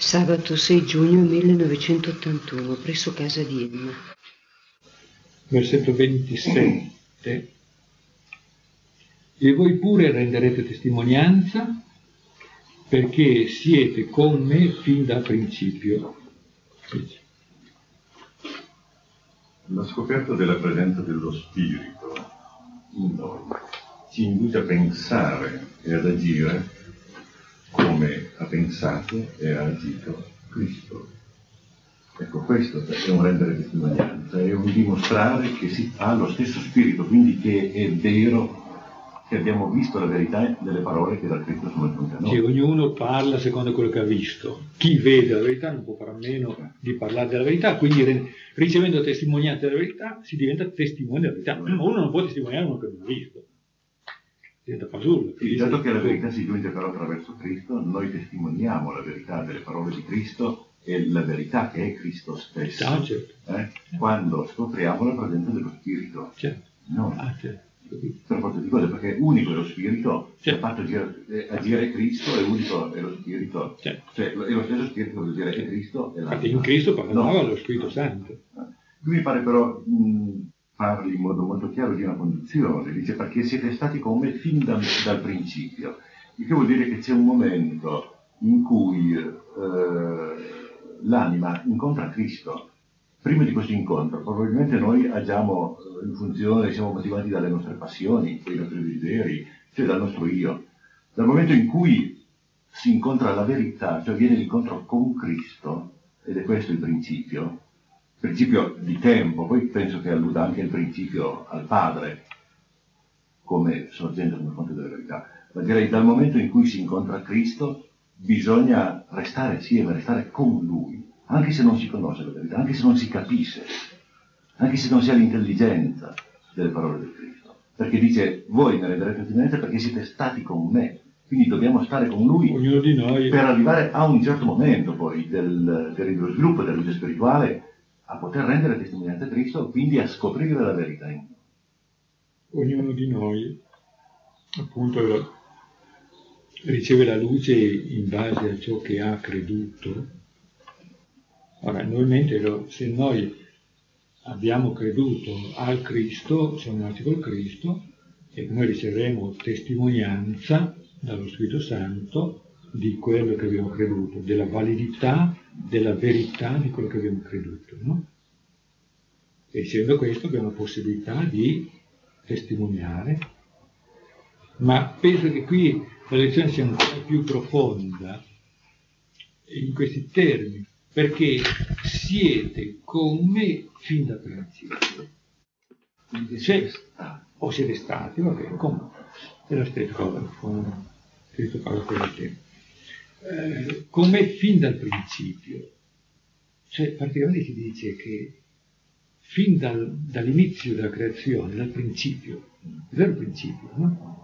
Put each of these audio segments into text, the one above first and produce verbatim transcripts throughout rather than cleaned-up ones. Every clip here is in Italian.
Sabato sei giugno millenovecentottantuno, presso casa di Emma. Versetto ventisette. E voi pure renderete testimonianza perché siete con me fin dal principio. La scoperta della presenza dello Spirito in noi ci induce a pensare e ad agire come ha pensato e ha agito Cristo. Ecco, questo è un rendere testimonianza, è un dimostrare che si ha lo stesso Spirito, quindi che è vero che abbiamo visto la verità delle parole che da Cristo sono giunte a noi. Sì, ognuno parla secondo quello che ha visto. Chi vede la verità non può fare a meno di parlare della verità, quindi ricevendo testimonianza della verità si diventa testimone della verità. Ma uno non può testimoniare uno che non ha visto. Diventa fasullo. Sì, dato che la verità si giunge però attraverso Cristo, noi testimoniamo la verità delle parole di Cristo e la verità che è Cristo stesso, ah, certo. eh? Quando scopriamo la presenza dello Spirito. Certo. No. Ah, certo. Per forza di cose, perché unico è lo Spirito, certo. che ha fatto agire, agire Cristo, e unico è lo Spirito, certo. Cioè è lo stesso Spirito, vuol dire è Cristo e l'anima. Infatti in Cristo parlava no. lo Spirito Santo. Qui mi pare però mh, parli in modo molto chiaro di una condizione, dice perché siete stati con me fin da, dal principio, il che vuol dire che c'è un momento in cui eh, l'anima incontra Cristo. Prima di questo incontro probabilmente noi agiamo in funzione, siamo motivati dalle nostre passioni, dai nostri desideri, cioè dal nostro io. Dal momento in cui si incontra la verità, cioè viene l'incontro con Cristo, ed è questo il principio, principio di tempo, poi penso che alluda anche il principio al Padre, come sorgente come fonte della verità. Ma direi dal momento in cui si incontra Cristo bisogna restare assieme, restare con Lui. Anche se non si conosce la verità, anche se non si capisce, anche se non si ha l'intelligenza delle parole di Cristo. Perché dice, voi ne renderete testimonianza perché siete stati con me. Quindi dobbiamo stare con Lui, ognuno di noi, per arrivare a un certo momento poi del, dello sviluppo della vita spirituale a poter rendere testimonianza a Cristo, quindi a scoprire la verità in noi. Ognuno di noi, appunto, riceve la luce in base a ciò che ha creduto. Ora, normalmente se noi abbiamo creduto al Cristo, siamo nati col Cristo, e noi riceveremo testimonianza dallo Spirito Santo di quello che abbiamo creduto, della validità, della verità di quello che abbiamo creduto, no? E dicendo questo abbiamo la possibilità di testimoniare, ma penso che qui la lezione sia ancora più profonda in questi termini, perché siete con me fin da principio. Cioè, o siete stati, vabbè, comunque, è la stessa cosa, con scritto Paolo per te. Eh, con me fin dal principio. Cioè, praticamente si dice che fin dal, dall'inizio della creazione, dal principio, il vero principio, no?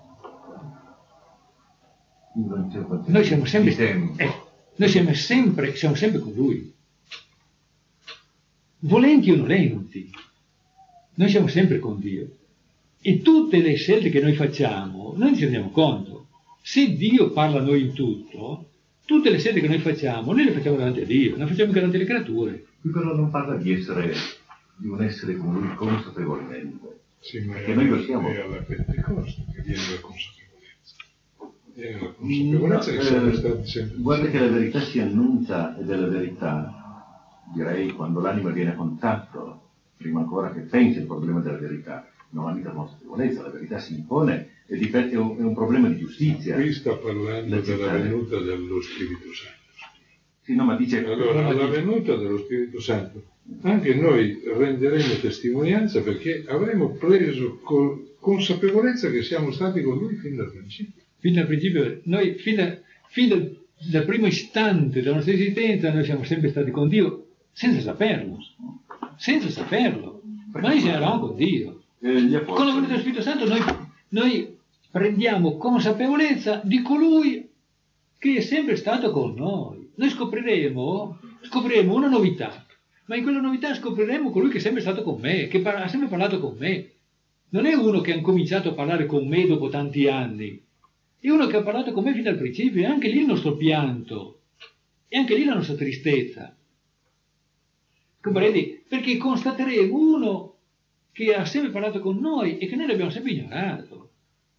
Noi siamo sempre, eh, noi siamo sempre, siamo sempre con Lui. Volenti o nolenti, noi siamo sempre con Dio. E tutte le scelte che noi facciamo, noi ci rendiamo conto. Se Dio parla a noi in tutto, tutte le scelte che noi facciamo, noi le facciamo davanti a Dio, non facciamo davanti alle creature. Qui però non parla di essere, di un essere con Lui consapevolmente. Sì, ma perché noi lo siamo. È alla Pentecoste che viene la consapevolezza. È la consapevolezza no, che siamo eh, stati sempre. Guarda che la verità si annuncia, ed è la verità, direi, quando l'anima viene a contatto, prima ancora che pensi al problema della verità, non ha mica consapevolezza, la verità si impone e di fatto è un, è un problema di giustizia. Qui sta parlando della venuta dello Spirito Santo. Sì, no, ma dice... Allora, alla venuta dello Spirito Santo, anche noi renderemo testimonianza perché avremo preso col, consapevolezza che siamo stati con Lui fin dal principio. Fin dal principio, noi, fin, da, fin dal, dal primo istante della nostra esistenza, noi siamo sempre stati con Dio, senza saperlo, senza saperlo, ma noi eravamo con Dio. Eh, con la venuta dello Spirito Santo noi, noi prendiamo consapevolezza di colui che è sempre stato con noi. Noi scopriremo, scopriremo una novità, ma in quella novità scopriremo colui che è sempre stato con me, che ha sempre parlato con me. Non è uno che ha cominciato a parlare con me dopo tanti anni, è uno che ha parlato con me fin dal principio, e anche lì il nostro pianto E anche lì la nostra tristezza. Comprendi? Perché constateremo uno che ha sempre parlato con noi e che noi l'abbiamo sempre ignorato.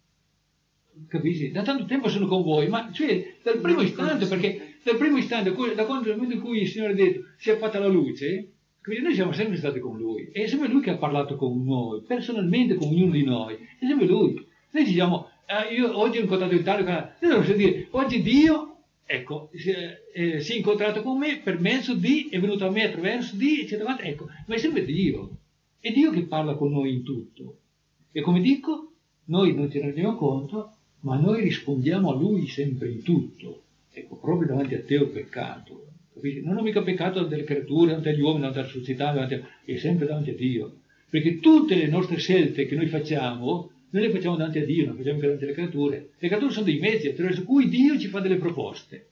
Capisci? Da tanto tempo sono con voi, ma cioè dal primo istante, perché dal primo istante, da quando nel momento in cui il Signore ha detto si è fatta la luce, quindi noi siamo sempre stati con Lui. È sempre Lui che ha parlato con noi, personalmente con ognuno di noi. È sempre Lui. Noi diciamo, eh, io oggi ho incontrato il tale, noi dobbiamo dire, oggi Dio, ecco, si, eh, si è incontrato con me per mezzo di, è venuto a me attraverso di, eccetera, ecco, ma è sempre Dio. È Dio che parla con noi in tutto. E come dico, noi non ci rendiamo conto, ma noi rispondiamo a Lui sempre in tutto. Ecco, proprio davanti a te ho peccato. Capisci? Non ho mica peccato delle creature, davanti agli uomini, davanti alla società, davanti a... è sempre davanti a Dio. Perché tutte le nostre scelte che noi facciamo, noi le facciamo davanti a Dio, non facciamo anche davanti alle creature. Le creature sono dei mezzi attraverso cui Dio ci fa delle proposte.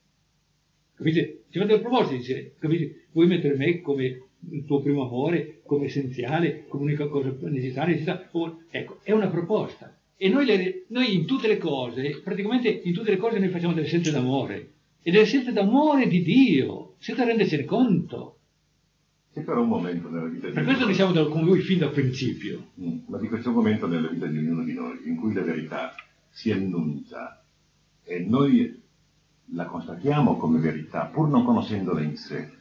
Capite? Ci fa delle proposte, dice, capite? Vuoi mettere me come il tuo primo amore, come essenziale, come unica cosa necessaria, necessaria? Ecco, è una proposta. E noi, le, noi in tutte le cose, praticamente in tutte le cose noi facciamo delle scelte d'amore. E delle scelte d'amore di Dio, senza rendercene conto. C'è però un momento nella vita di Per questo noi siamo con Lui fin dal principio. Mm, ma di questo momento nella vita di ognuno di noi, in cui la verità si annuncia e noi la constatiamo come verità, pur non conoscendola in sé.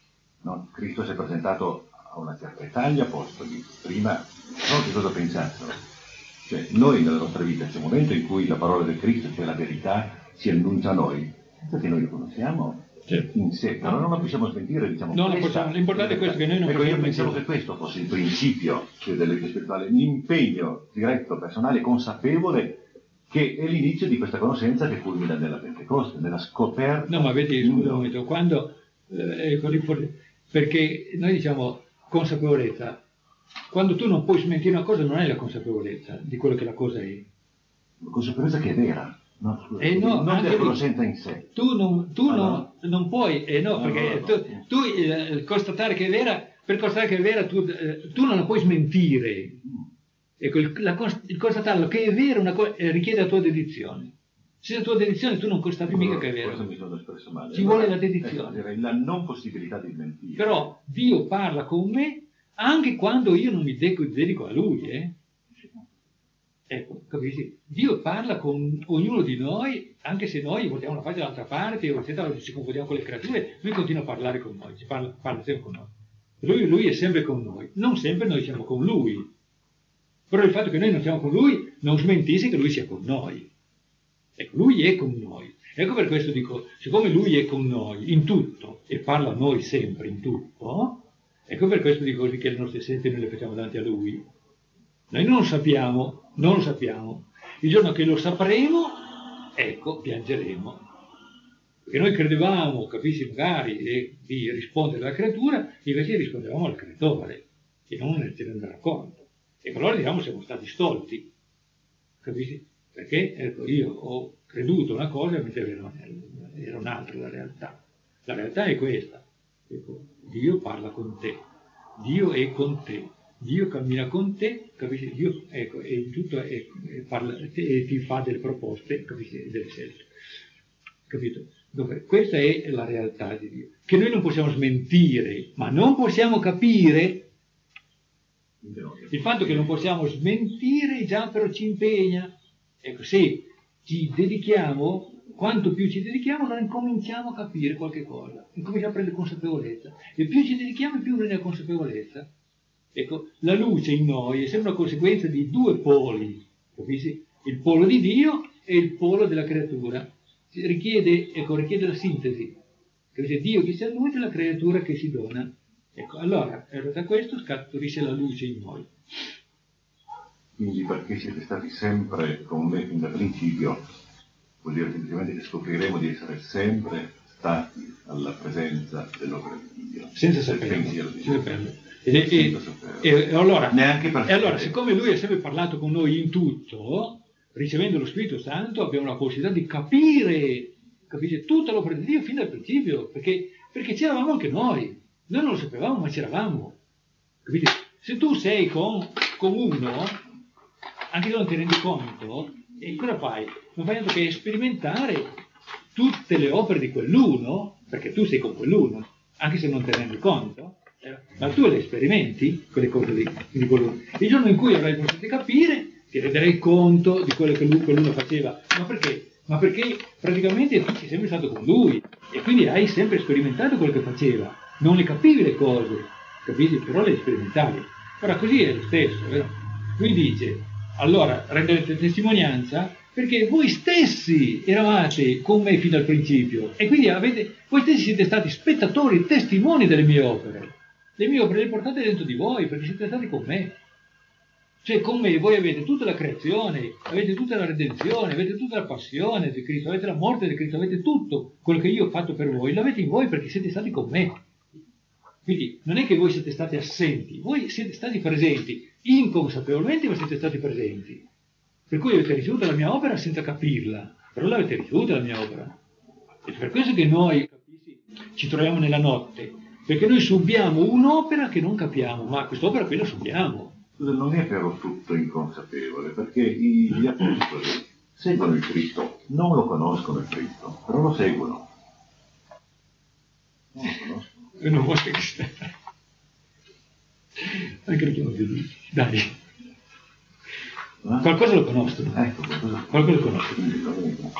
No? Cristo si è presentato a una certa età agli apostoli, prima non che cosa pensassero. Cioè, noi nella nostra vita c'è un momento in cui la parola del Cristo, cioè la verità, si annuncia a noi, perché noi lo conosciamo certo. in sé, però non la possiamo smentire, diciamo. No, non possiamo, l'importante è questo, che noi non ecco, possiamo io pensavo mentire. che questo fosse il principio cioè, della vita spirituale, l'impegno diretto, personale, consapevole, che è l'inizio di questa conoscenza che culmina nella Pentecoste, nella scoperta. No, ma vedi, scusa un momento, quando, eh, è così, perché noi diciamo consapevolezza, quando tu non puoi smentire una cosa non hai la consapevolezza di quello che la cosa è. La consapevolezza che è vera, no, scusa, eh no, non la conoscenza in sé. Tu non, tu ah, non, no. non puoi, eh no, no perché no, no, tu, no. tu eh, constatare che è vera, per constatare che è vera tu, eh, tu non la puoi smentire. Mm. Ecco, il, la, il constatarlo che è vero una co- eh, richiede la tua dedizione. Se la tua dedizione tu non constati mica che è vero. Forse mi sono espresso male. Ci vuole la dedizione. Ecco, la non possibilità di mentire. Però Dio parla con me anche quando io non mi dedico a Lui, eh? Ecco, capisci? Dio parla con ognuno di noi, anche se noi voltiamo la faccia dall'altra parte, eccetera, ci confondiamo con le creature, Lui continua a parlare con noi, ci parla, parla sempre con noi. Lui, lui è sempre con noi, non sempre noi siamo con Lui. Però il fatto che noi non siamo con Lui non smentisce che Lui sia con noi. Ecco, Lui è con noi. Ecco per questo dico, siccome Lui è con noi in tutto e parla a noi sempre in tutto, ecco per questo dico così che le nostre scelte noi le facciamo davanti a Lui. Noi non lo sappiamo, non lo sappiamo. Il giorno che lo sapremo, ecco, piangeremo. Perché noi credevamo, capisci, magari, eh, di rispondere alla creatura, invece rispondevamo al creatore, e non ce ne renderà conto. E allora diciamo siamo stati stolti, capisci? Perché ecco, io ho creduto una cosa mentre era, era un'altra la realtà. La realtà è questa. Ecco, Dio parla con te, Dio è con te, Dio cammina con te, capisci? Dio, ecco, e in tutto è, è parla, e ti fa delle proposte, capisci? Delle scelte. Capito? Dove, questa è la realtà di Dio, che noi non possiamo smentire, ma non possiamo capire. Il fatto che non possiamo smentire già però ci impegna. Ecco, se ci dedichiamo, quanto più ci dedichiamo, noi incominciamo a capire qualche cosa, incominciamo a prendere consapevolezza. E più ci dedichiamo, più prendiamo consapevolezza. Ecco, la luce in noi è sempre una conseguenza di due poli, capisci? Il polo di Dio e il polo della creatura. Richiede, ecco, richiede la sintesi. Capisci? Dio che si annuncia e la creatura che si dona. Ecco, allora, da questo scaturisce la luce in noi. Quindi perché siete stati sempre con me fin dal principio, vuol dire semplicemente che scopriremo di essere sempre stati alla presenza dell'opera di Dio. Senza saperlo. E, e, e, e allora, neanche per e allora, siccome Lui ha sempre parlato con noi in tutto, ricevendo lo Spirito Santo, abbiamo la possibilità di capire, capisce, tutta l'opera di Dio fin dal principio, perché, perché c'eravamo anche noi. Noi non lo sapevamo, ma c'eravamo. Capite? Se tu sei con, con uno, anche se non ti rendi conto, e cosa fai? Non fai altro che sperimentare tutte le opere di quell'uno, perché tu sei con quell'uno, anche se non te ne rendi conto, eh, ma tu le sperimenti, quelle cose lì, di quell'uno. Il giorno in cui avrai possibilità di capire, ti renderai conto di quello che lui, quell'uno faceva. Ma perché? Ma perché praticamente tu sei sempre stato con lui e quindi hai sempre sperimentato quello che faceva. Non le capivi le cose, capisci? Però le sperimentavi. Ora così è lo stesso, vero? Lui dice, allora renderete testimonianza perché voi stessi eravate con me fino al principio e quindi avete, voi stessi siete stati spettatori, testimoni delle mie opere. Le mie opere le portate dentro di voi perché siete stati con me. Cioè con me voi avete tutta la creazione, avete tutta la redenzione, avete tutta la passione di Cristo, avete la morte di Cristo, avete tutto quello che io ho fatto per voi, l'avete in voi perché siete stati con me. Quindi non è che voi siete stati assenti, voi siete stati presenti, inconsapevolmente ma siete stati presenti. Per cui avete ricevuto la mia opera senza capirla, però l'avete ricevuta la mia opera. E per questo che noi, capisci, ci troviamo nella notte, perché noi subiamo un'opera che non capiamo, ma quest'opera qui la subiamo. Non è però tutto inconsapevole, perché gli apostoli seguono il Cristo, non lo conoscono il Cristo, però lo seguono. Non lo conoscono. E non vuole che stia. Anche lo chiamo felice. Dai. Eh? Qualcosa lo conoscono. Ecco, qualcosa. Qualcosa lo conoscono. conoscono.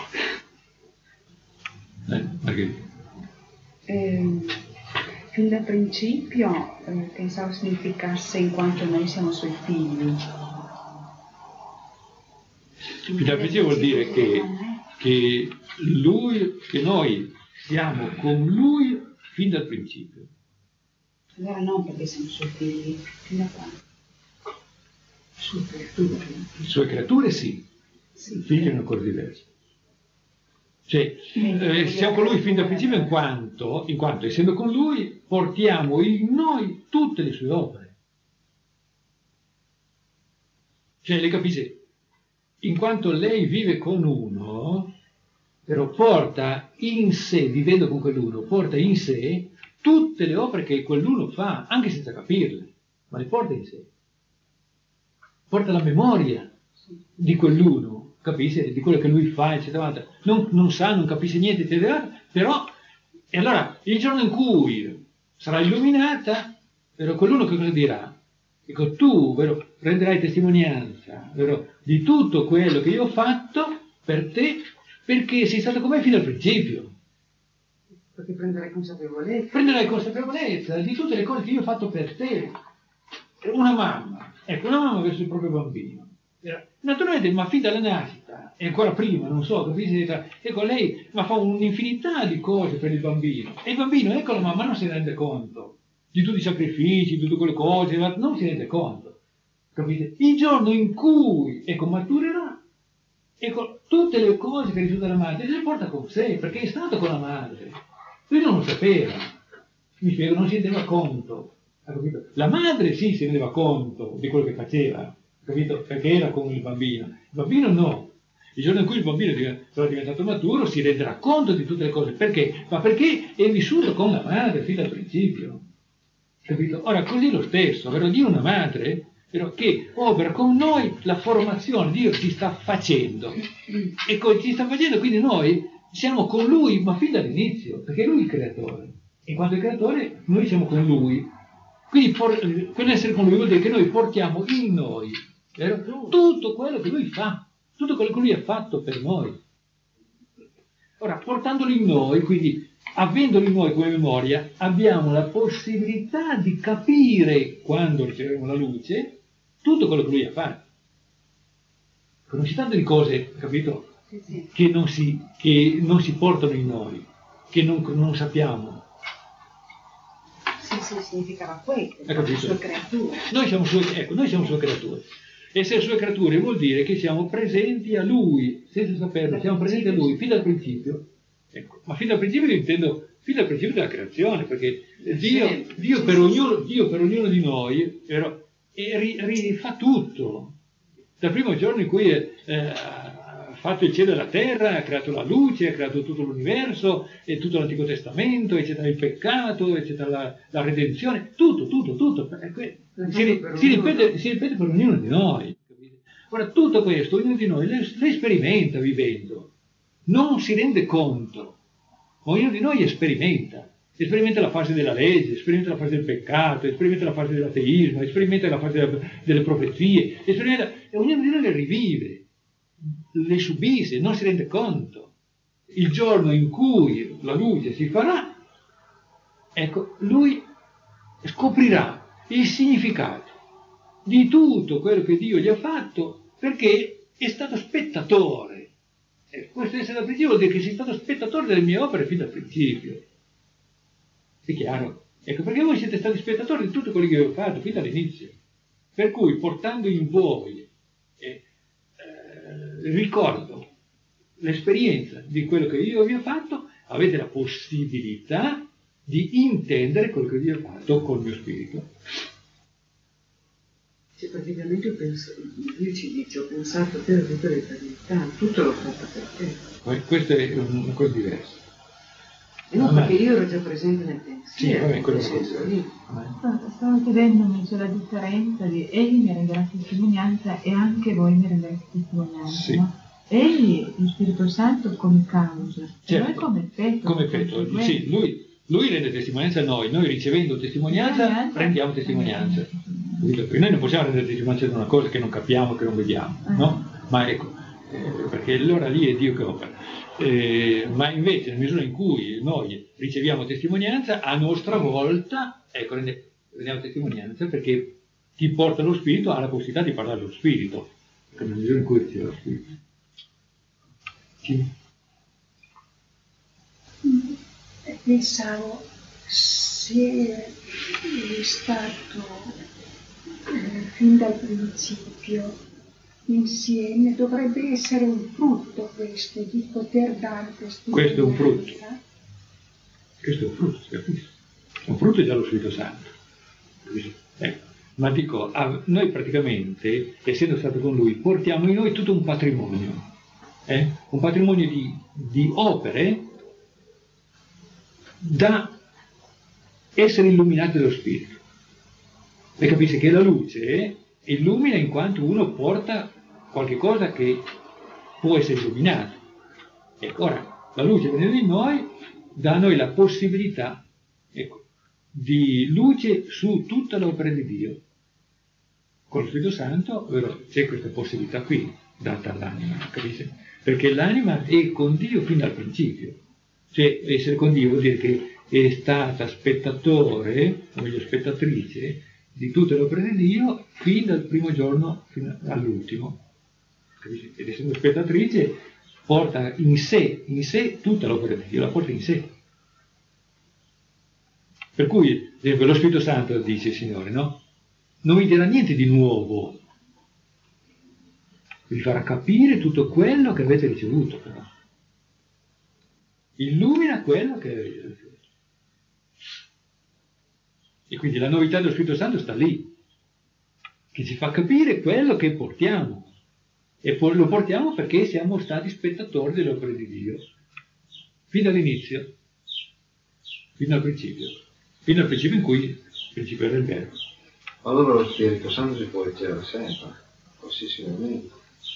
Eh, Margherita. Eh, fin da principio eh, pensavo significasse in quanto noi siamo suoi figli. Fin da principio vuol dire che, che lui, che noi siamo con lui fin dal principio. Allora non perché siamo suoi figli, fin da quando? Sue creature. Sue creature sì, Sì. figli è una cosa diversa. Cioè, eh, siamo con lui fin dal principio in quanto, in quanto, essendo con lui, portiamo in noi tutte le sue opere. Cioè, lei capisce? In quanto lei vive con uno, però porta in sé, vivendo con quell'uno, porta in sé tutte le opere che quell'uno fa, anche senza capirle, ma le porta in sé. Porta la memoria di quell'uno, capisci? Di quello che lui fa, eccetera. Non, non sa, non capisce niente, eccetera. Però, e allora, il giorno in cui sarà illuminata, però quell'uno che cosa dirà? Ecco, tu, vero, renderai testimonianza, vero, di tutto quello che io ho fatto per te, perché sei stato con me fino al principio. Perché prenderai consapevolezza. Prenderai consapevolezza di tutte le cose che io ho fatto per te. Una mamma, ecco, una mamma verso il proprio bambino. Naturalmente, ma fin dalla nascita, e ancora prima, non so, capisci? Ecco, lei ma fa un'infinità di cose per il bambino. E il bambino, ecco, la mamma non si rende conto di tutti i sacrifici, di tutte quelle cose, non si rende conto. Capite? Il giorno in cui, ecco, maturerà, ecco, tutte le cose che risulta dalla madre le porta con sé, perché è stato con la madre. Lui non lo sapeva, mi spiego, non si rendeva conto. Ha capito? La madre sì si rendeva conto di quello che faceva, capito? Perché era con il bambino. Il bambino no. Il giorno in cui il bambino sarà diventato maturo si renderà conto di tutte le cose. Perché? Ma perché è vissuto con la madre fin dal principio. Capito? Ora, così lo stesso, vero? Dio è una madre, vero? Che opera con noi la formazione, Dio ci sta facendo. E ci sta facendo, quindi noi siamo con Lui, ma fin dall'inizio, perché Lui è il creatore. In quanto il creatore, noi siamo con Lui. Quindi por- quell'essere con Lui vuol dire che noi portiamo in noi, vero? Tutto quello che Lui fa, tutto quello che Lui ha fatto per noi. Ora, portandolo in noi, quindi avendolo in noi come memoria, abbiamo la possibilità di capire, quando riceveremo la luce, tutto quello che Lui ha fatto. Non si tratta di cose, capito? Sì, sì. Che non si, che non si portano in noi, che non, non sappiamo. Sì, sì, significava questo, Hai capito? sue creature. Noi siamo sue, ecco, noi siamo sue creature. Essere sue creature vuol dire che siamo presenti a Lui, senza saperlo, siamo presenti a Lui fin dal principio. Ecco, ma fin dal principio io intendo fin dal principio della creazione, perché Dio, Dio, per, ognuno, Dio per ognuno di noi vero, e ri, ri, fa tutto. Dal primo giorno in cui eh, ha fatto il cielo e la terra, ha creato la luce, ha creato tutto l'universo, e tutto l'Antico Testamento, eccetera, il peccato, eccetera, la, la redenzione, tutto, tutto, tutto. Si, si, ripete, si ripete per ognuno di noi. Ora, tutto questo, ognuno di noi le, le sperimenta vivendo. non si rende conto, ognuno di noi sperimenta. Sperimenta la fase della legge, sperimenta la fase del peccato, sperimenta la fase dell'ateismo, sperimenta la fase della, delle profezie, sperimenta, e ognuno di noi le rivive, le subisce, non si rende conto. Il giorno in cui la luce si farà, ecco, lui scoprirà il significato di tutto quello che Dio gli ha fatto, perché è stato spettatore. E questo essere da principio vuol dire che sei stato spettatore delle mie opere fin dal principio. È chiaro? Ecco, perché voi siete stati spettatori di tutto quello che io ho fatto fin dall'inizio. Per cui, portando in voi eh, eh, ricordo l'esperienza di quello che io vi ho fatto, avete la possibilità di intendere quello che vi ho fatto col mio spirito. Cioè, praticamente io penso, Dio ci dice, ho pensato a te da tutta l'eternità, tutto l'ho fatto per te. Questa è una cosa diversa. E no, perché io ero già presente nel pensiero. Sì, vabbè, quello senso lì. Stavo chiedendomi, c'è la differenza di egli mi renderà testimonianza e anche voi mi renderete testimonianza, sì. No? Egli, lo Spirito Santo, come causa, certo. E noi come effetto. Come effetto, sì, lui, lui rende testimonianza a noi, noi ricevendo testimonianza, testimonianza rendiamo testimonianza. Perché noi non possiamo rendere testimonianza di una cosa che non capiamo, che non vediamo, eh. no? Ma ecco, eh, perché allora lì è Dio che opera. Eh, ma invece nella misura in cui noi riceviamo testimonianza, a nostra volta, ecco, rendiamo testimonianza perché chi porta lo Spirito ha la possibilità di parlare allo Spirito, nella misura in cui riceve lo Spirito. Chi? Pensavo, se è stato eh, fin dal principio insieme, dovrebbe essere un frutto questo, di poter dare testimonianza. Questo è un frutto. Questo è un frutto, capisci? Un frutto è già lo Spirito Santo. Ecco. Ma dico, noi praticamente, essendo stato con Lui, portiamo in noi tutto un patrimonio. Eh? Un patrimonio di, di opere da essere illuminati dallo Spirito. E capisci che la luce illumina in quanto uno porta qualche cosa che può essere illuminato. Ecco, ora, la luce venendo in noi dà a noi la possibilità, ecco, di luce su tutta l'opera di Dio. Con lo Spirito Santo però, c'è questa possibilità qui, data all'anima, capisci? Perché l'anima è con Dio fin dal principio. Cioè, essere con Dio vuol dire che è stata spettatore, o meglio spettatrice, di tutte le opere di Dio fin dal primo giorno fino all'ultimo. Capisci? Ed essendo spettatrice porta in sé, in sé tutta l'opera di Dio, la porta in sé. Per cui, ad esempio, lo Spirito Santo dice il Signore, no? Non vi dirà niente di nuovo, vi farà capire tutto quello che avete ricevuto, però. Illumina quello che avete ricevuto. E quindi la novità dello Spirito Santo sta lì, che ci fa capire quello che portiamo. E poi lo portiamo perché siamo stati spettatori delle opere di Dio. Fin dall'inizio, fino al principio. Fino al principio in cui il principio era il verbo. Allora lo Spirito Santo si può ricevere sempre, qualsiasi momento.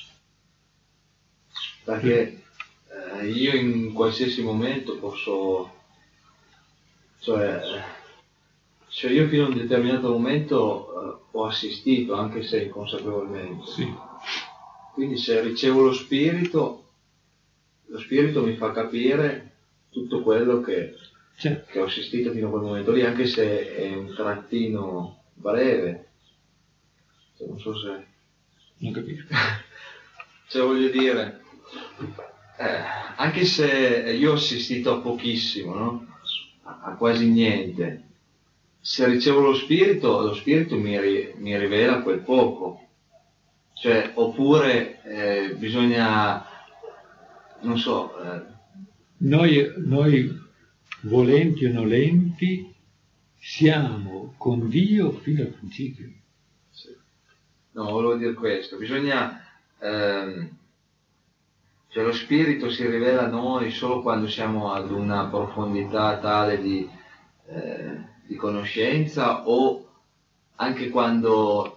Perché eh, io in qualsiasi momento posso, cioè, cioè io fino a un determinato momento eh, ho assistito, anche se inconsapevolmente. Sì. Quindi se ricevo lo Spirito, lo Spirito mi fa capire tutto quello che, certo. che ho assistito fino a quel momento lì, anche se è un trattino breve. Cioè, non so se... Non capisco. Cioè voglio dire, eh, anche se io ho assistito a pochissimo, no? A, a quasi niente, se ricevo lo Spirito, lo Spirito mi, ri, mi rivela quel poco. Cioè, oppure eh, bisogna, non so... Eh. Noi, noi, volenti o nolenti, siamo con Dio fin dal principio. Sì. No, volevo dire questo, bisogna... Ehm, cioè lo Spirito si rivela a noi solo quando siamo ad una profondità tale di, eh, di conoscenza, o anche quando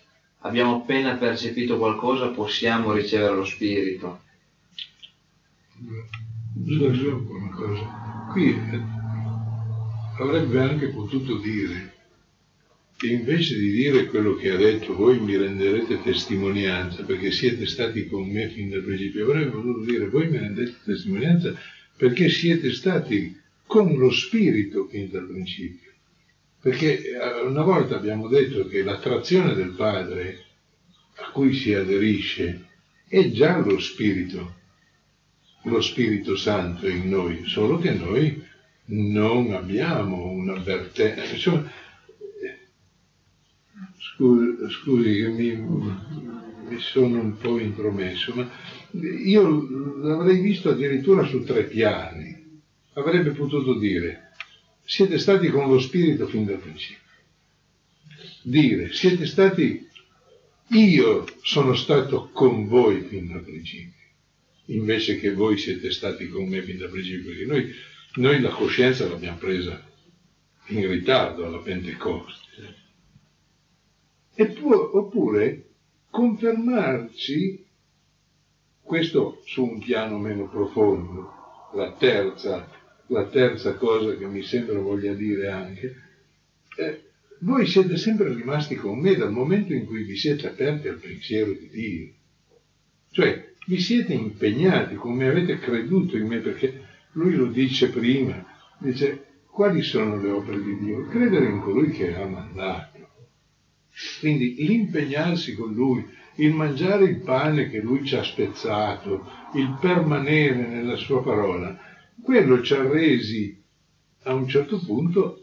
abbiamo appena percepito qualcosa possiamo ricevere lo Spirito? Dopo una cosa. Qui eh, avrebbe anche potuto dire che invece di dire quello che ha detto voi mi renderete testimonianza perché siete stati con me fin dal principio, avrebbe potuto dire voi mi rendete testimonianza perché siete stati con lo Spirito fin dal principio. Perché una volta abbiamo detto che l'attrazione del Padre a cui si aderisce è già lo Spirito, lo Spirito Santo in noi, solo che noi non abbiamo un'avvertenza. Insomma, scusi, scusi che mi, mi sono un po' intromesso, ma io l'avrei visto addirittura su tre piani. Avrebbe potuto dire siete stati con lo Spirito fin dal principio, dire siete stati, io sono stato con voi fin dal principio, invece che voi siete stati con me fin dal principio, perché noi, noi la coscienza l'abbiamo presa in ritardo alla Pentecoste. E pu- oppure confermarci, questo su un piano meno profondo, la terza, la terza cosa che mi sembra voglia dire anche, eh, voi siete sempre rimasti con me dal momento in cui vi siete aperti al pensiero di Dio. Cioè, vi siete impegnati, come avete creduto in me, perché lui lo dice prima, dice, quali sono le opere di Dio? Credere in colui che ha mandato. Quindi l'impegnarsi con lui, il mangiare il pane che lui ci ha spezzato, il permanere nella sua parola, quello ci ha resi a un certo punto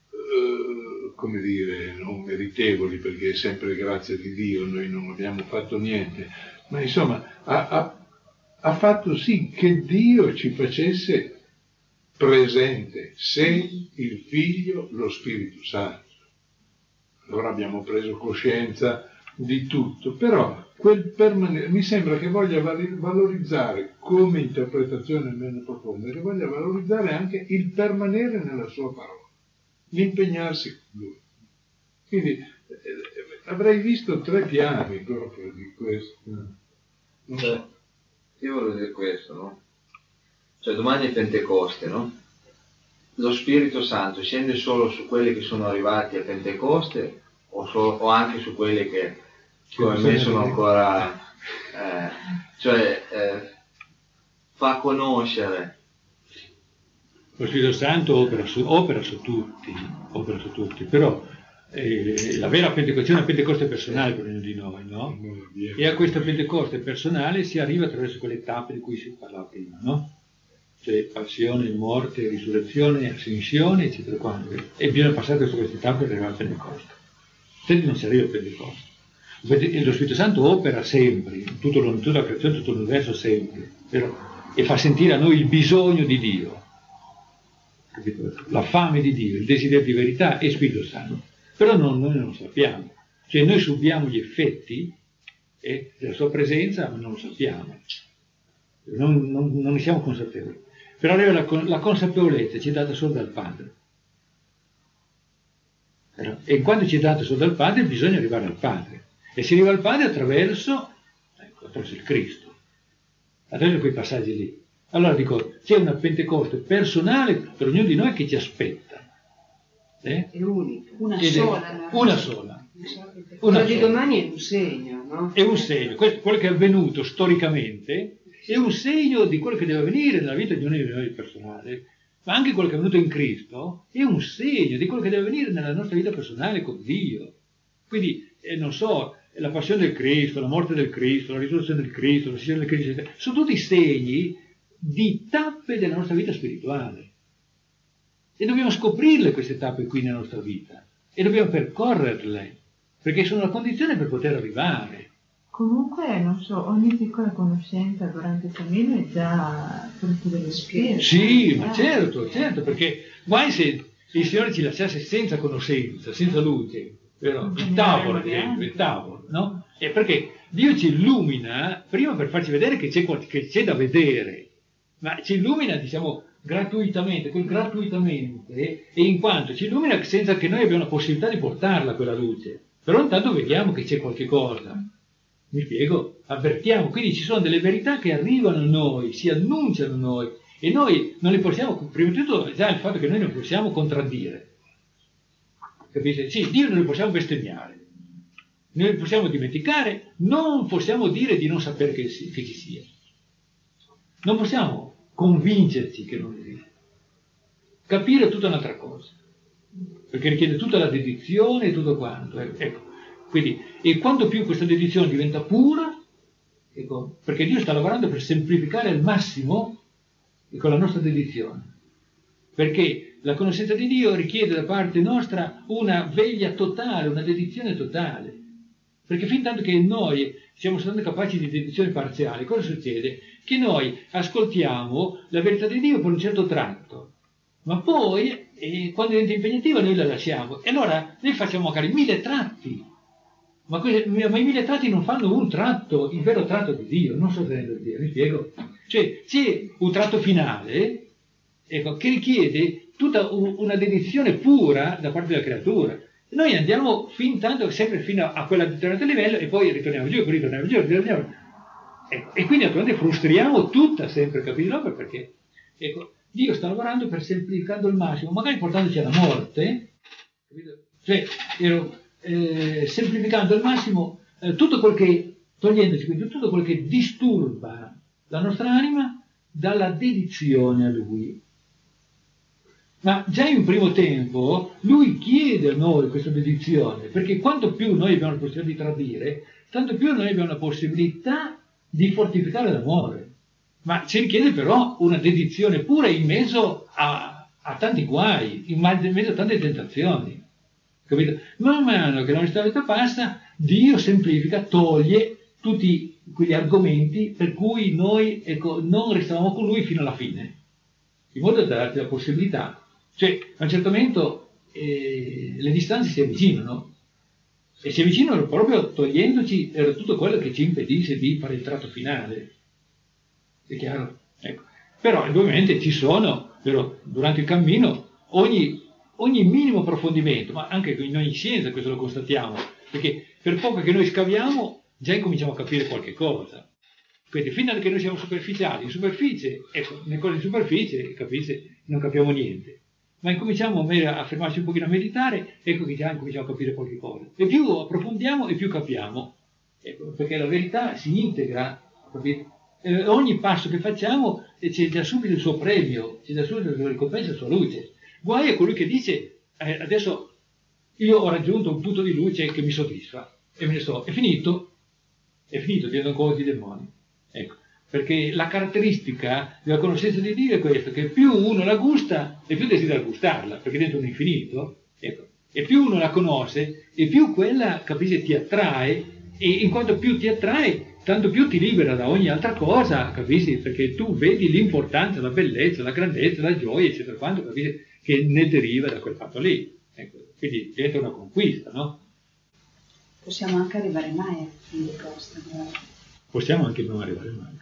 come dire, non meritevoli, perché è sempre grazia di Dio, noi non abbiamo fatto niente, ma insomma ha, ha, ha fatto sì che Dio ci facesse presente sé, il Figlio, lo Spirito Santo. Allora abbiamo preso coscienza di tutto, però quel permanere, mi sembra che voglia valorizzare come interpretazione meno profonda, che voglia valorizzare anche il permanere nella sua parola, l'impegnarsi con lui. Quindi eh, avrei visto tre piani proprio di questo. Non so. Io volevo dire questo, no? Cioè domani è Pentecoste, no? Lo Spirito Santo scende solo su quelli che sono arrivati a Pentecoste o, solo, o anche su quelli che come me sono ancora, eh, cioè eh, fa conoscere. Lo Spirito Santo opera su, opera su tutti, opera su tutti, però eh, la vera Pentecoste è una Pentecoste personale per ognuno di noi, no? E a questa Pentecoste personale si arriva attraverso quelle tappe di cui si parlava prima, no? Cioè passione, morte, risurrezione, ascensione, eccetera, quanto. E bisogna passare attraverso queste tappe per arrivare a Pentecoste. Se non si arriva a Pentecoste. E lo Spirito Santo opera sempre, in tutto tutta la creazione, tutto l'universo sempre, però, e fa sentire a noi il bisogno di Dio, capito? La fame di Dio, il desiderio di verità e Spirito Santo. Però non, noi non lo sappiamo, cioè noi subiamo gli effetti eh, della sua presenza, ma non lo sappiamo, non, non, non ne siamo consapevoli. Però la, la consapevolezza ci è data solo dal Padre. Però, e quando ci è data solo dal Padre bisogna arrivare al Padre. E si arriva al Padre attraverso, ecco, attraverso il Cristo, attraverso quei passaggi lì. Allora dico, c'è una Pentecoste personale per ognuno di noi che ci aspetta. Eh? È unica. Una Ed sola. È una sola. Quello di domani è un segno, no? È un segno. Questo, quello che è avvenuto storicamente è un segno di quello che deve avvenire nella vita di ognuno di noi personale. Ma anche quello che è avvenuto in Cristo è un segno di quello che deve avvenire nella nostra vita personale con Dio. Quindi, eh, non so, la passione del Cristo, la morte del Cristo, la risurrezione del Cristo, la sessione del Cristo, sono tutti segni di tappe della nostra vita spirituale. E dobbiamo scoprirle queste tappe qui nella nostra vita. E dobbiamo percorrerle, perché sono la condizione per poter arrivare. Comunque, non so, ogni piccola conoscenza durante il cammino è già frutto dello Spirito. Sì, ma certo, certo, perché guai se il Signore ci lasciasse senza conoscenza, senza luce, però il tavolo, il tavolo, no? E perché Dio ci illumina prima per farci vedere che c'è, che c'è da vedere, ma ci illumina, diciamo, gratuitamente, quel gratuitamente, e in quanto ci illumina senza che noi abbiamo la possibilità di portarla quella luce, però intanto vediamo che c'è qualche cosa. Mi spiego? Avvertiamo, quindi ci sono delle verità che arrivano a noi, si annunciano a noi, e noi non le possiamo, prima di tutto già il fatto che noi non possiamo contraddire. Capite? Sì, Dio non lo possiamo bestemmiare, noi possiamo dimenticare, non possiamo dire di non sapere che, si, che ci sia. Non possiamo convincerci che non esiste. Capire è tutta un'altra cosa, perché richiede tutta la dedizione e tutto quanto. Ecco. Quindi, e quanto più questa dedizione diventa pura, ecco, perché Dio sta lavorando per semplificare al massimo ecco, la nostra dedizione. Perché la conoscenza di Dio richiede da parte nostra una veglia totale, una dedizione totale. Perché fin tanto che noi siamo stati capaci di dedizione parziale, cosa succede? Che noi ascoltiamo la verità di Dio per un certo tratto, ma poi, eh, quando diventa impegnativa, noi la lasciamo. E allora noi facciamo magari mille tratti, ma, que- ma i mille tratti non fanno un tratto, il vero tratto di Dio, non sostenendo Dio, mi spiego? Cioè, c'è un tratto finale, ecco, che richiede tutta un- una dedizione pura da parte della creatura. Noi andiamo fin tanto, sempre fino a quel determinato livello e poi ritorniamo giù, e poi ritorniamo giù, ritorniamo. E, e quindi naturalmente frustriamo tutta sempre, capite? No? Perché ecco, Dio sta lavorando per semplificando il massimo, magari portandoci alla morte, capito? Cioè, ero, eh, semplificando al massimo eh, tutto quel che, togliendoci quindi tutto quel che disturba la nostra anima dalla dedizione a Lui. Ma già in un primo tempo Lui chiede a noi questa dedizione, perché quanto più noi abbiamo la possibilità di tradire, tanto più noi abbiamo la possibilità di fortificare l'amore. Ma ci richiede però una dedizione pura in mezzo a, a tanti guai, in mezzo a tante tentazioni. Capito? Man mano che la nostra vita passa, Dio semplifica, toglie tutti quegli argomenti per cui noi ecco, non restavamo con Lui fino alla fine, in modo da darti la possibilità. Cioè, a un certo momento eh, le distanze si avvicinano, e si avvicinano proprio togliendoci era tutto quello che ci impedisce di fare il tratto finale. È chiaro? Ecco. Però ovviamente ci sono, però, durante il cammino, ogni, ogni minimo approfondimento, ma anche in ogni scienza questo lo constatiamo, perché per poco che noi scaviamo già incominciamo a capire qualche cosa. Quindi fin da che noi siamo superficiali, in superficie, ecco, nelle cose in superficie, capite, non capiamo niente. Ma incominciamo a fermarci un pochino a meditare, ecco che già incominciamo a capire qualche cosa. E più approfondiamo e più capiamo, ecco, perché la verità si integra, capite? Eh, ogni passo che facciamo eh, c'è già subito il suo premio, c'è già subito la ricompensa, la sua luce. Guai a colui che dice, eh, adesso io ho raggiunto un punto di luce che mi soddisfa, e me ne sto, è finito, è finito, diventa ancora di demoni. Ecco. Perché la caratteristica della conoscenza di Dio è questa, che più uno la gusta e più desidera gustarla, perché dentro un infinito, ecco, e più uno la conosce e più quella, capisci, ti attrae, e in quanto più ti attrae, tanto più ti libera da ogni altra cosa, capisci? Perché tu vedi l'importanza, la bellezza, la grandezza, la gioia, eccetera, quanto, capisci, che ne deriva da quel fatto lì. Ecco, quindi diventa una conquista, no? Possiamo anche arrivare mai a fin di costa. Possiamo anche non arrivare mai.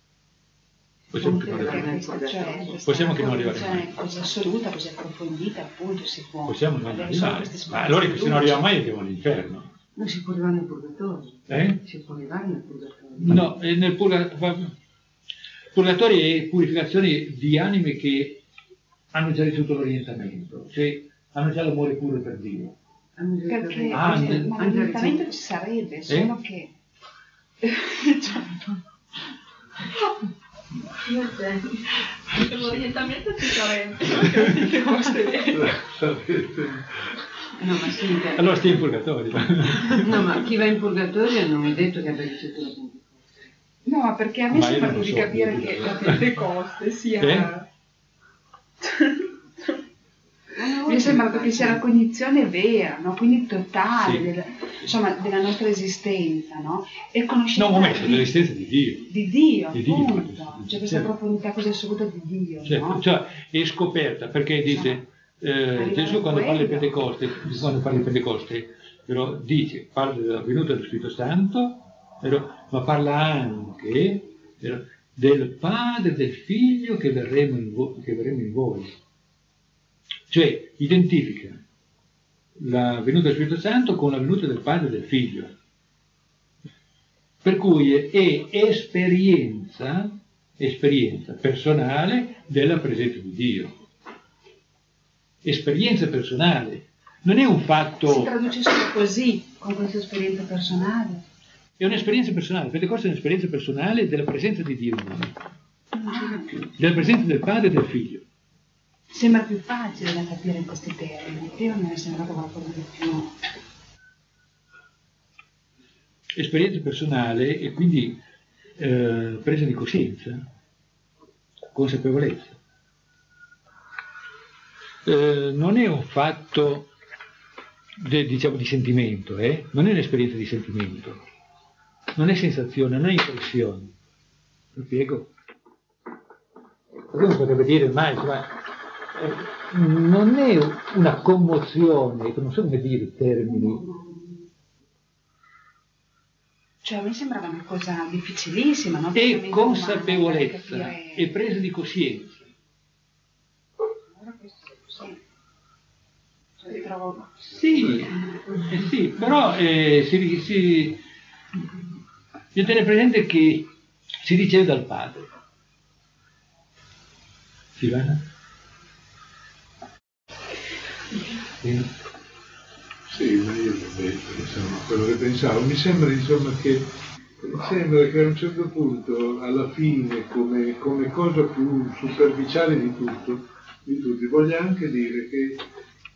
Possiamo che non arrivare mai. Cioè, Possiamo che non arrivare mai. Cioè, così assoluta, così approfondita, appunto, si può. Possiamo non arrivare. Ma allora se non arriva mai andiamo all'inferno. Non si può arrivare nel purgatorio. Eh? Si può arrivare nel purgatorio. No, eh, nel purgatorio, purgatorio è purificazione di anime che hanno già ricevuto l'orientamento, cioè hanno già l'amore puro per Dio. Perché Ah, eh, nel- ma l'orientamento ci sarebbe, solo che L'orientamento ci sarebbe. No, ma sì, beh. Allora stai in purgatorio. No, ma chi va in purgatorio non è detto che abbia ricevuto la Pentecoste. no, ma perché a me Ma io sembra non lo di so, capire io che dico. la Pentecoste sia Eh? mi sembra che sia la cognizione vera, no? Quindi totale Sì. della, insomma, della nostra esistenza, no? E conoscenza No, un momento, di, dell'esistenza di Dio. di Dio, Di Dio, appunto, sì, sì, cioè questa certo. profondità così assoluta di Dio, Certo, no? cioè è scoperta, perché dice eh, Gesù quando parla di Pentecoste, quando parla di Pentecoste, però dice, parla della venuta dello Spirito Santo, però, ma parla anche però, del Padre e del Figlio che verremo in, vo- che verremo in voi. Cioè identifica la venuta dello Spirito Santo con la venuta del Padre e del Figlio. per cui è esperienza, esperienza personale della presenza di Dio. Esperienza personale, non è un fatto... Si traduce solo così, con questa esperienza personale? È un'esperienza personale, Pentecoste è un'esperienza personale della presenza di Dio in noi, Non più. della presenza del Padre e del Figlio. Sembra più facile da capire in questi termini, prima mi è sembrato qualcosa di più... Esperienza personale e quindi eh, presa di coscienza, consapevolezza. Eh, non è un fatto de, diciamo di sentimento, eh? Non è un'esperienza di sentimento, non è sensazione, non è impressione. Lo spiego? Uno potrebbe dire, ma insomma, eh, non è una commozione, non so come dire i termini. Cioè a me sembrava una cosa difficilissima, no? È consapevolezza, capire... è presa di coscienza. Allora questo sì. Cioè, li trovo... Sì, eh sì, però eh, si, si, bisogna tenere presente che si riceve dal Padre. Silvana? Sì. Sì, ma io l'ho detto, insomma, quello che pensavo. Mi sembra, insomma, che mi sembra che a un certo punto, alla fine, come, come cosa più superficiale di tutto, di tutti, voglio anche dire che eh,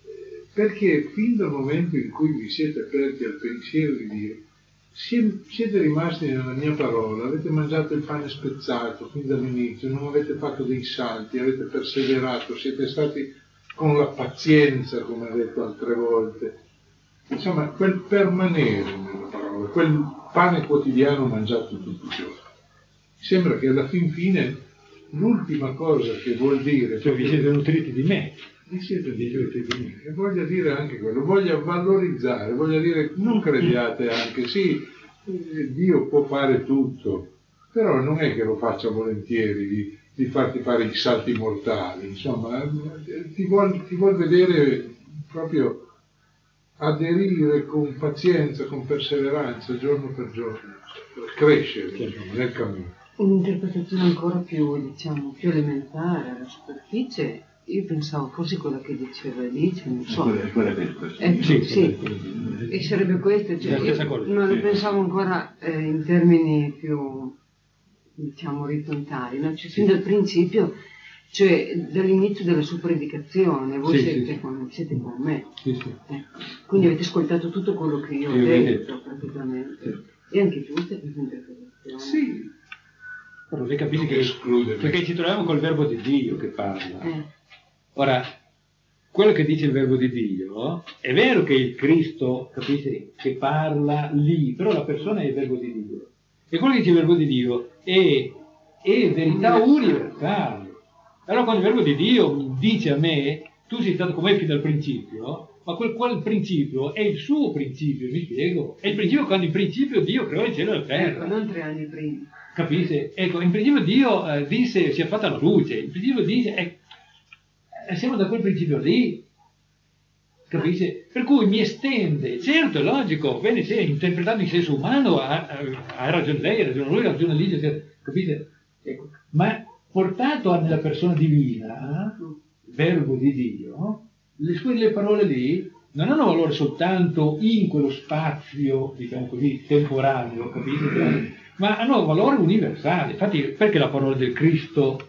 perché fin dal momento in cui vi siete aperti al pensiero di Dio, siete rimasti nella mia parola, avete mangiato il pane spezzato fin dall'inizio, non avete fatto dei salti, avete perseverato, siete stati con la pazienza, come ha detto altre volte. Insomma, quel permanere nella parola, quel pane quotidiano mangiato tutti i giorni. Mi sembra che alla fin fine l'ultima cosa che vuol dire... Cioè vi siete nutriti di me. Vi siete nutriti di me. E voglio dire anche quello, voglio valorizzare, voglio dire, non crediate anche, sì, Dio può fare tutto, però non è che lo faccia volentieri di, di farti fare i salti mortali, insomma, ti vuol, ti vuol vedere proprio... aderire con pazienza, con perseveranza, giorno per giorno, per crescere insomma, nel cammino. Un'interpretazione ancora più, diciamo, più elementare alla superficie, io pensavo forse quella che diceva Alice, non so. Quella, quella che è eh, sì, sì. E sarebbe questa, cioè, io non lo pensavo ancora eh, in termini più, diciamo, orizzontali, no? Cioè, fin dal principio, cioè dall'inizio della sua predicazione, voi sì, siete, sì, con, siete con me, sì, sì. Eh, quindi avete ascoltato tutto quello che io ho detto praticamente, sì. E anche tu stai facendo interpretazione. Sì, però lei capisci che esclude, perché ci troviamo col verbo di Dio che parla. Eh. Ora, quello che dice il verbo di Dio, è vero che il Cristo, capisci, che parla lì, però la persona è il verbo di Dio. E quello che dice il verbo di Dio è, è verità universale. Allora quando il verbo di Dio dice a me, tu sei stato con me fin dal principio, ma quel, quel principio è il suo principio, mi spiego? È il principio quando in principio Dio creò il cielo e la terra. Ecco, non tre anni prima. Capite? Ecco, in principio Dio eh, disse, si è fatta la luce, in principio dice, eh, eh, siamo da quel principio lì, capisce? Per cui mi estende, certo è logico, bene, se è interpretato in senso umano, ha, ha ragione lei, ha ragione lui, ha ragione lì, capite? Ecco, ma portato nella persona divina, il verbo di Dio, le sue le parole lì non hanno valore soltanto in quello spazio, diciamo così, temporaneo, capite? Ma hanno valore universale. Infatti, perché la parola del Cristo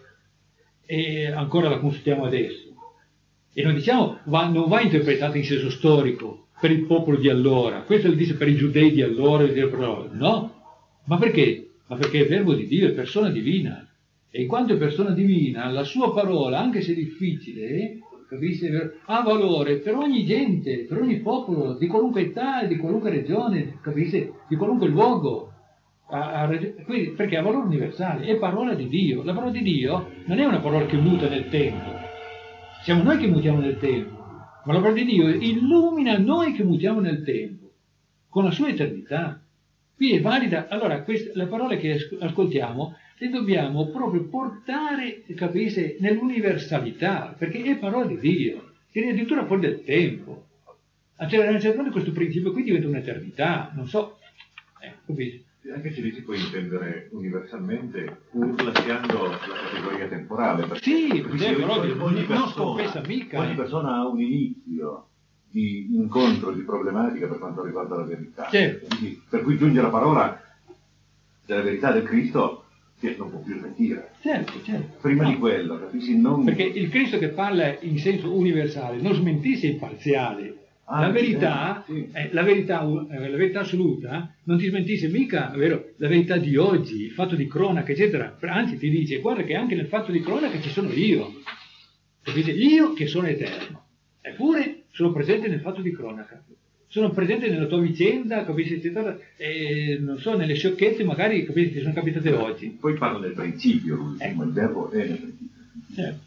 è, ancora la consultiamo adesso? E non diciamo, va, non va interpretata in senso storico per il popolo di allora, questo lo dice per i giudei di allora, no? Ma perché? Ma perché è il verbo di Dio, è persona divina. E in quanto è persona divina, la sua parola, anche se difficile, capisce, ha valore per ogni gente, per ogni popolo, di qualunque età, di qualunque regione, capisce, di qualunque luogo. Ha, ha, quindi, perché ha valore universale, è parola di Dio. La parola di Dio non è una parola che muta nel tempo, siamo noi che mutiamo nel tempo, ma la parola di Dio illumina noi che mutiamo nel tempo, con la sua eternità. Qui è valida, allora queste, le parole che ascoltiamo le dobbiamo proprio portare, capite, nell'universalità, perché è parola di Dio, che è addirittura fuori del tempo. A un certo punto questo principio qui diventa un'eternità, non so, eh, capite? Anche se lì si può intendere universalmente, pur lasciando la categoria temporale. Perché, sì, perché però ogni, ogni, non persona, sconfessa mica. ogni persona ha un inizio di incontro, di problematica per quanto riguarda la verità. Certo. Quindi, per cui giunge la parola della verità del Cristo che non può più smentire. Certo, certo. Prima no. di quello, capisci? Non... Perché il Cristo che parla in senso universale non smentisce il parziale. Ah, la verità, sì. eh, la, verità eh, la verità assoluta non ti smentisce mica, vero, la verità di oggi, il fatto di cronaca, eccetera. Anzi, ti dice, guarda che anche nel fatto di cronaca ci sono io. Capisci? Io che sono eterno. Eppure sono presente nel fatto di cronaca. Sono presente nella tua vicenda, capisci, eccetera, e non so, nelle sciocchezze magari, capisci, ti sono capitate oggi. Poi parlo del principio, lui, ecco. Il verbo è nel principio. Certo.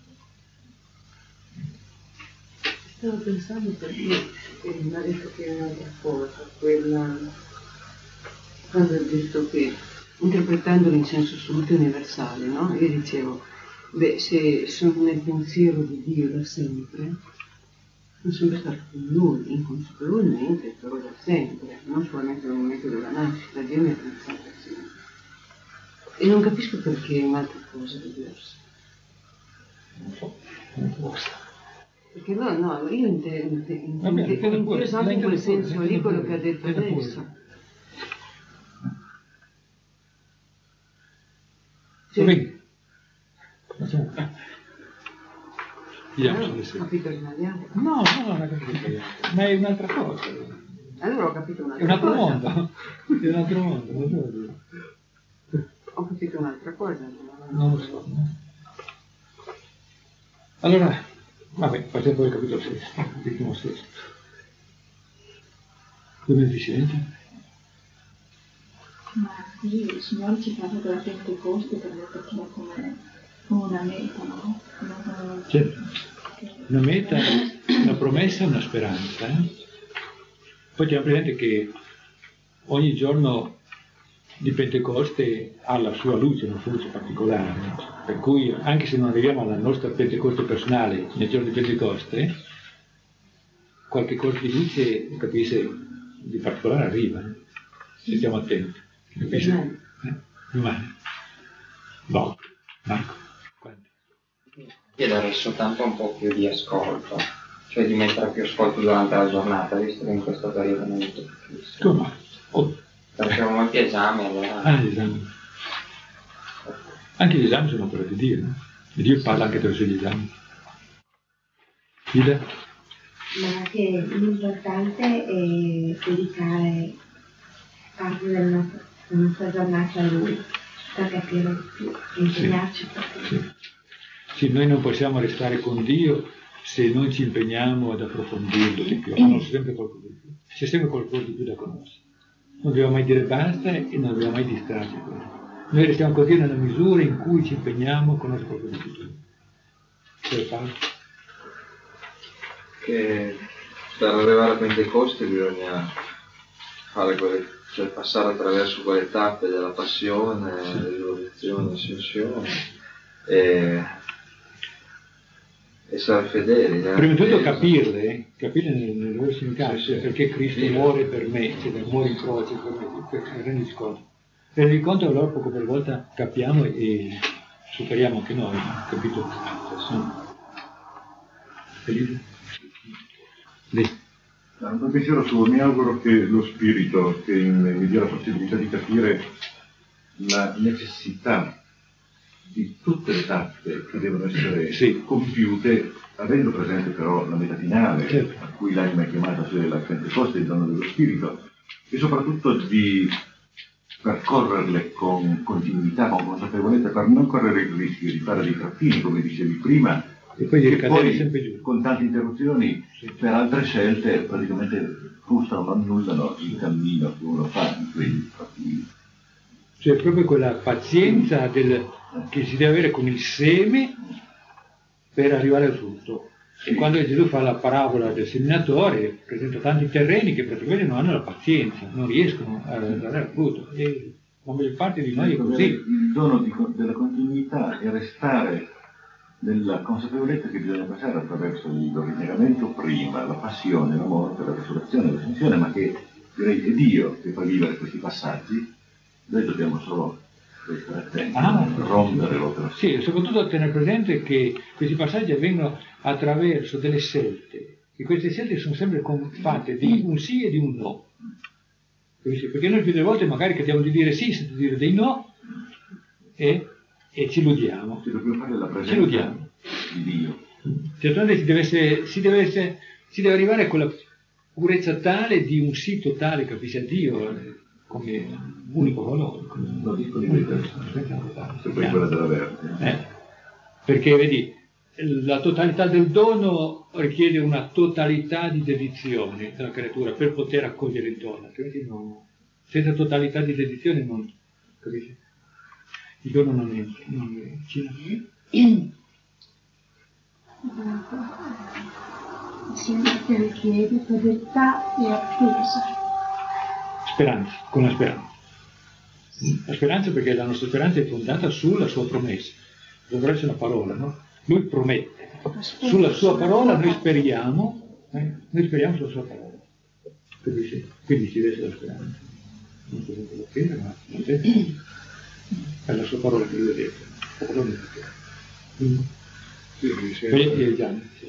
Stavo pensando perché eh, mi ha detto che è un'altra cosa, quella quando ha detto che interpretandolo in senso assoluto e universale, no? Io dicevo, beh, se sono nel pensiero di Dio da sempre, sono sempre stato con Lui, inconsapevolmente, però da sempre, non solamente nel momento della nascita, Dio mi ha pensato sempre. E non capisco perché è un'altra cosa diversa. Non so, non so. Perché no, no, io intendo inteso esatto in quel senso lì quello che ha detto adesso. Sì. Allora, ho capito sbagliato. No, no, no, non ho capito sbagliato, ma è un'altra cosa. Allora ho capito un'altra È un altro cosa. mondo, è un altro mondo, non so dire. Ho capito un'altra cosa. Non lo so. No? Allora, vabbè, facciamo poi il capitolo sesto, l'ultimo sesto. Due minuti di silenzio. Ma qui il Signore ci parla della Pentecoste per mettercela come, come una meta, no? Una, certo. Una meta, una promessa e una speranza. Eh? Poi teniamo presente che ogni giorno di Pentecoste ha la sua luce, una sua luce particolare, per cui anche se non arriviamo alla nostra Pentecoste personale nel giorno di Pentecoste, qualche cosa di luce, capisce, di particolare arriva, eh? Se stiamo attenti, capisce? Eh? Rimane. Boh, Marco, quanti? Chiedere soltanto un po' più di ascolto, cioè di mettere più ascolto durante la giornata, visto che in questo periodo non è tutto fisso. Come? Oh. Perché ho molti esami allora. Ah, gli esami. Anche gli esami sono opera di Dio, no? E Dio parla anche attraverso gli esami. Ida? Ma che l'importante è dedicare parte della nostra, della nostra giornata a Lui, per capire di più, impegnarci sì. Sì. Sì, noi non possiamo restare con Dio se non ci impegniamo ad approfondirlo di più. Ma non c'è sempre qualcosa di più. C'è sempre qualcosa di più da conoscere. Non dobbiamo mai dire basta e non dobbiamo mai distrarci. Noi restiamo così nella misura in cui ci impegniamo a conoscere qualcosa di più. Per fare? Che per arrivare a Pentecoste bisogna fare quelle, cioè passare attraverso quelle tappe della passione, sì. Risurrezione, ascensione e essere fedeli. Eh? Prima di tutto capirle, eh? capirle nel, nel loro significato, sì, sì. Perché Cristo sì. muore per me, cioè muore in croce per me, per renderci conto. Renderci conto allora poco per volta capiamo e superiamo anche noi, capito? Sì. Lì. Un pensiero suo, mi auguro che lo Spirito che mi dia la possibilità di capire la necessità di tutte le tappe che devono essere sì. compiute, avendo presente però la meta finale, certo. a cui l'anima è chiamata, cioè la Pentecoste, il dono dello Spirito, e soprattutto di percorrerle con continuità, con consapevolezza, per non correre il rischio di fare dei trappini, come dicevi prima, e poi di ricadere sempre giù. Con tante interruzioni, sì. per altre scelte praticamente frustrano, annullano il cammino che uno fa in quei trappini. Cioè proprio quella pazienza del, che si deve avere con il seme per arrivare al frutto. Sì. E quando Gesù fa la parabola del seminatore, presenta tanti terreni che praticamente non hanno la pazienza, non riescono a dare al frutto. E la maggior parte di noi è così. Il dono di, della continuità e restare nella consapevolezza che bisogna passare attraverso il rinnegamento prima, la passione, la morte, la risurrezione, l'ascensione, ma che direi è Dio che fa vivere questi passaggi Noi dobbiamo solo stare attenti, Ah, rompere l'opera. Sì, soprattutto tenere presente che questi passaggi avvengono attraverso delle scelte, e queste scelte sono sempre fatte di un sì e di un no. Perché noi più delle volte magari crediamo di dire sì senza dire dei no e, e ci illudiamo. Ci dobbiamo fare la presenza ci illudiamo. di Dio. Certamente si deve, essere, si, deve essere, si deve arrivare a quella purezza tale di un sì totale, capisci, a Dio come unico valore. La disponibilità, se poi quella della vergine. Eh, perché vedi, la totalità del dono richiede una totalità di dedizione della creatura per poter accogliere il dono, altrimenti no, senza totalità di dedizione non, capisci? Il dono non è, non è Cina. Sembra che richiede fedeltà e attesa. Speranza, con la speranza. La speranza perché la nostra speranza è fondata sulla sua promessa. Dovrebbe essere una parola, no? Lui promette. Sulla sua parola noi speriamo, eh? Noi speriamo sulla sua parola. Capisci? Quindi ci deve essere la speranza. Non soltanto la fede, ma la fede. È la sua parola che lui ha detto. Mm. Sì, mi sembra,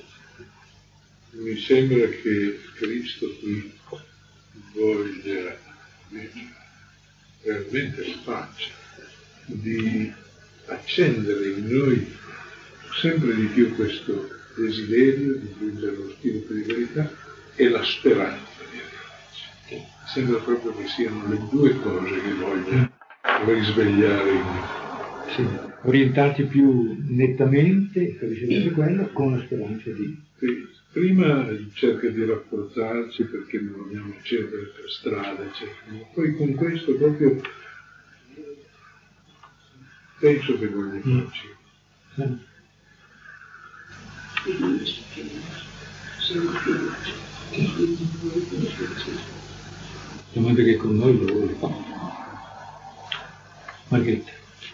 mi sembra che Cristo qui voglia realmente la faccia di accendere in noi sempre di più questo desiderio di giungere allo spirito di verità e la speranza di arrivarci. Sembra proprio che siano le due cose che voglio risvegliare in noi. Sì, orientarci più nettamente per ricevere quello con la speranza di... Sì, prima cerca di rafforzarci perché non vogliamo cedere per strada, eccetera. Ma poi con questo proprio penso che voglia farci. Mm. Domanda che con noi lo vuole fare. Margherita.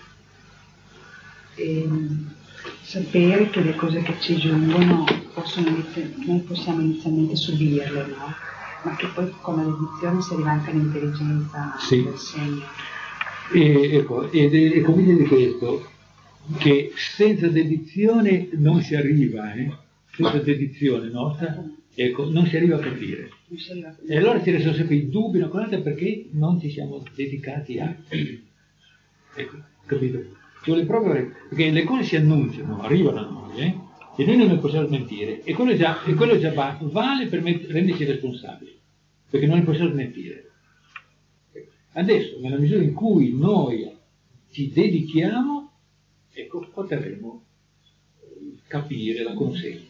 E sapere che le cose che ci giungono possono inizi- noi possiamo inizialmente subirle, no? Ma che poi con la dedizione si arriva anche all'intelligenza sì. del segno. E, ecco, ed è, è convinto di questo, che senza dedizione non si arriva, eh? senza dedizione nostra, ecco, non si arriva a capire. Arriva a capire. E allora ci restano sempre i dubbi, una cosa, perché non ci siamo dedicati a... Ecco, capito? Ci vuole proprio, perché le cose si annunciano, arrivano a noi, eh? E noi non ne possiamo smentire, e quello già, e quello già va, vale per met- renderci responsabili, perché non ne possiamo smentire. Adesso, nella misura in cui noi ci dedichiamo, ecco, potremo capire la conoscenza.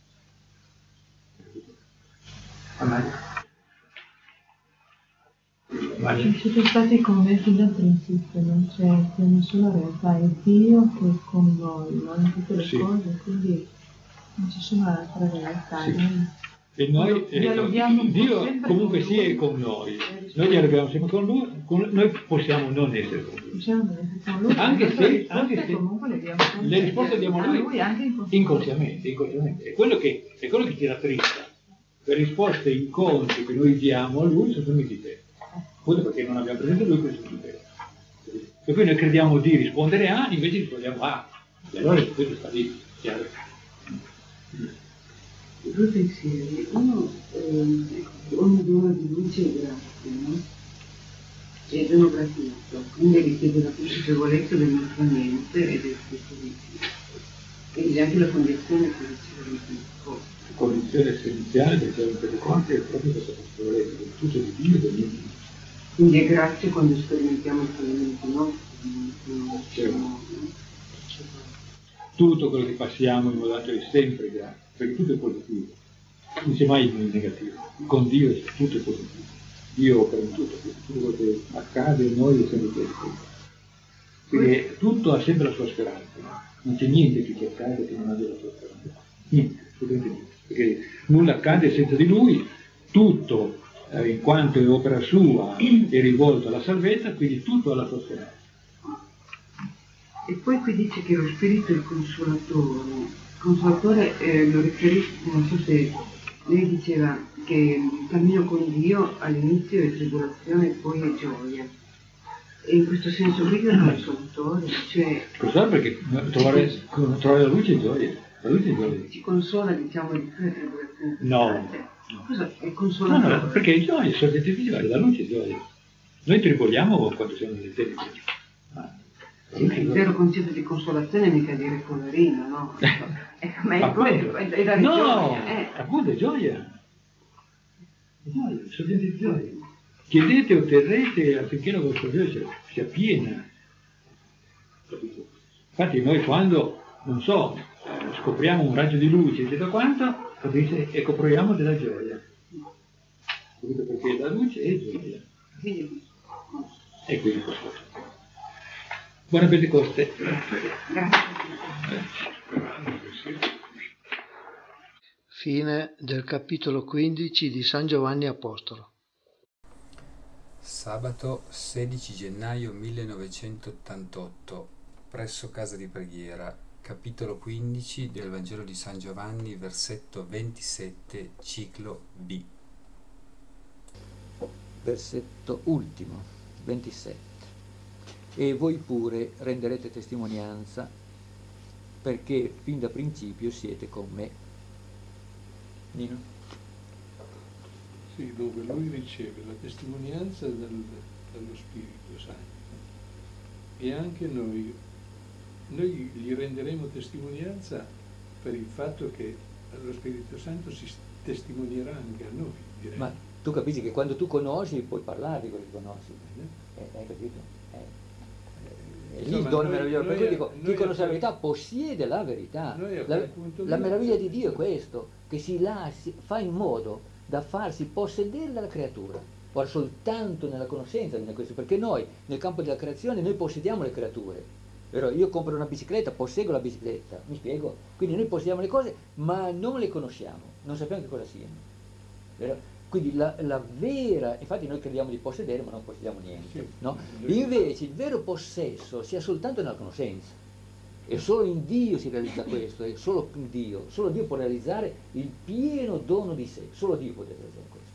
Siete stati connessi dal principio, non c'è una sola realtà, è Dio che è con noi, no? In tutte le sì. cose, quindi non ci sono altre realtà. Sì. Noi E noi, eh, Dio comunque sia è con noi, noi dialoghiamo sempre con Lui, con, noi possiamo non essere con Lui. Con lui anche se, anche se comunque le diamo le risposte diamo a Lui, lui anche inconsciamente, inconsciamente. È quello che, è quello che ci rattrista. Le risposte inconsce che noi diamo a Lui sono sempre di te. Appunto perché non abbiamo presente Lui questo di te. Per cui noi crediamo di rispondere A, invece rispondiamo A. E allora questo sta lì, chiaro. Due pensieri. Uno, eh, ogni dono di luce è grazia, no? E dono gratuito, quindi richiede la consapevolezza del nostro niente e del stesso di Dio. Quindi anche la condizione per ricevere il Pentecoste. La condizione essenziale per ricevere il Pentecoste è proprio questa consapevolezza del tutto di Dio e del mio Dio. Quindi è grazia quando sperimentiamo il fallimento nostro, non siamo... Tutto quello che passiamo in modo dato è sempre grazia, perché tutto è positivo, non c'è mai il negativo, con Dio tutto è positivo, Dio opera in tutto, tutto quello che accade a noi è sempre positivo, quindi tutto ha sempre la sua speranza, no? Non c'è niente che ti accade che non abbia la sua speranza, niente, assolutamente niente, perché nulla accade senza di Lui, tutto eh, in quanto è opera sua è rivolto alla salvezza, quindi tutto ha la sua speranza. E poi qui dice che lo spirito è il consolatore. Il consolatore eh, lo riferisce, non so se lei diceva che il cammino con Dio all'inizio è tribolazione e poi è gioia. E in questo senso qui è consolatore, cioè... Consola perché trovare, trovare la luce è gioia, la luce è gioia. Ci consola, diciamo, di più le tribolazioni. No. Cosa è consolatore? No, no, perché è gioia, sono soggetti di gioia, la luce è gioia. Noi triboliamo quando siamo nelle tenebre. Ah, sì, ma il vero concetto di consolazione è mica dire poverino, no? Ecco, ma è quello, è, è dare no, gioia. Eh. appunto è gioia. È gioia, soggetti di gioia. Chiedete e otterrete affinché la vostra gioia sia, sia piena. Infatti noi quando, non so, scopriamo un raggio di luce e tutto quanto, capite? Ecco, proviamo della gioia. Capite? Perché la luce è gioia. E quindi questo. Buona Pentecoste. Fine del capitolo quindici di San Giovanni Apostolo. Sabato sedici gennaio millenovecentottantotto, presso casa di preghiera, capitolo quindici del Vangelo di San Giovanni, versetto ventisette, ciclo B. Versetto ultimo, ventisette. E voi pure renderete testimonianza, perché fin da principio siete con me. Nino? Sì, dove lui riceve la testimonianza dal, dallo Spirito Santo. E anche noi, noi gli renderemo testimonianza per il fatto che lo Spirito Santo si testimonierà anche a noi, direi. Ma tu capisci che quando tu conosci puoi parlare di quello che conosci, eh, hai capito? Eh. È lì il dono meraviglioso, per cui dico, chi conosce la verità possiede la verità. La, la meraviglia di Dio è questo, che si lascia, fa in modo da farsi possedere dalla creatura. Ora soltanto nella conoscenza viene questo, perché noi nel campo della creazione noi possediamo le creature. Vero? Io compro una bicicletta, posseggo la bicicletta, mi spiego? Quindi noi possediamo le cose, ma non le conosciamo, non sappiamo che cosa siano. Vero? Quindi la, la vera, infatti noi crediamo di possedere ma non possediamo niente, sì, no? Invece il vero possesso sia soltanto nella conoscenza, e solo in Dio si realizza questo, è solo in Dio, solo Dio può realizzare il pieno dono di sé, solo Dio può realizzare questo.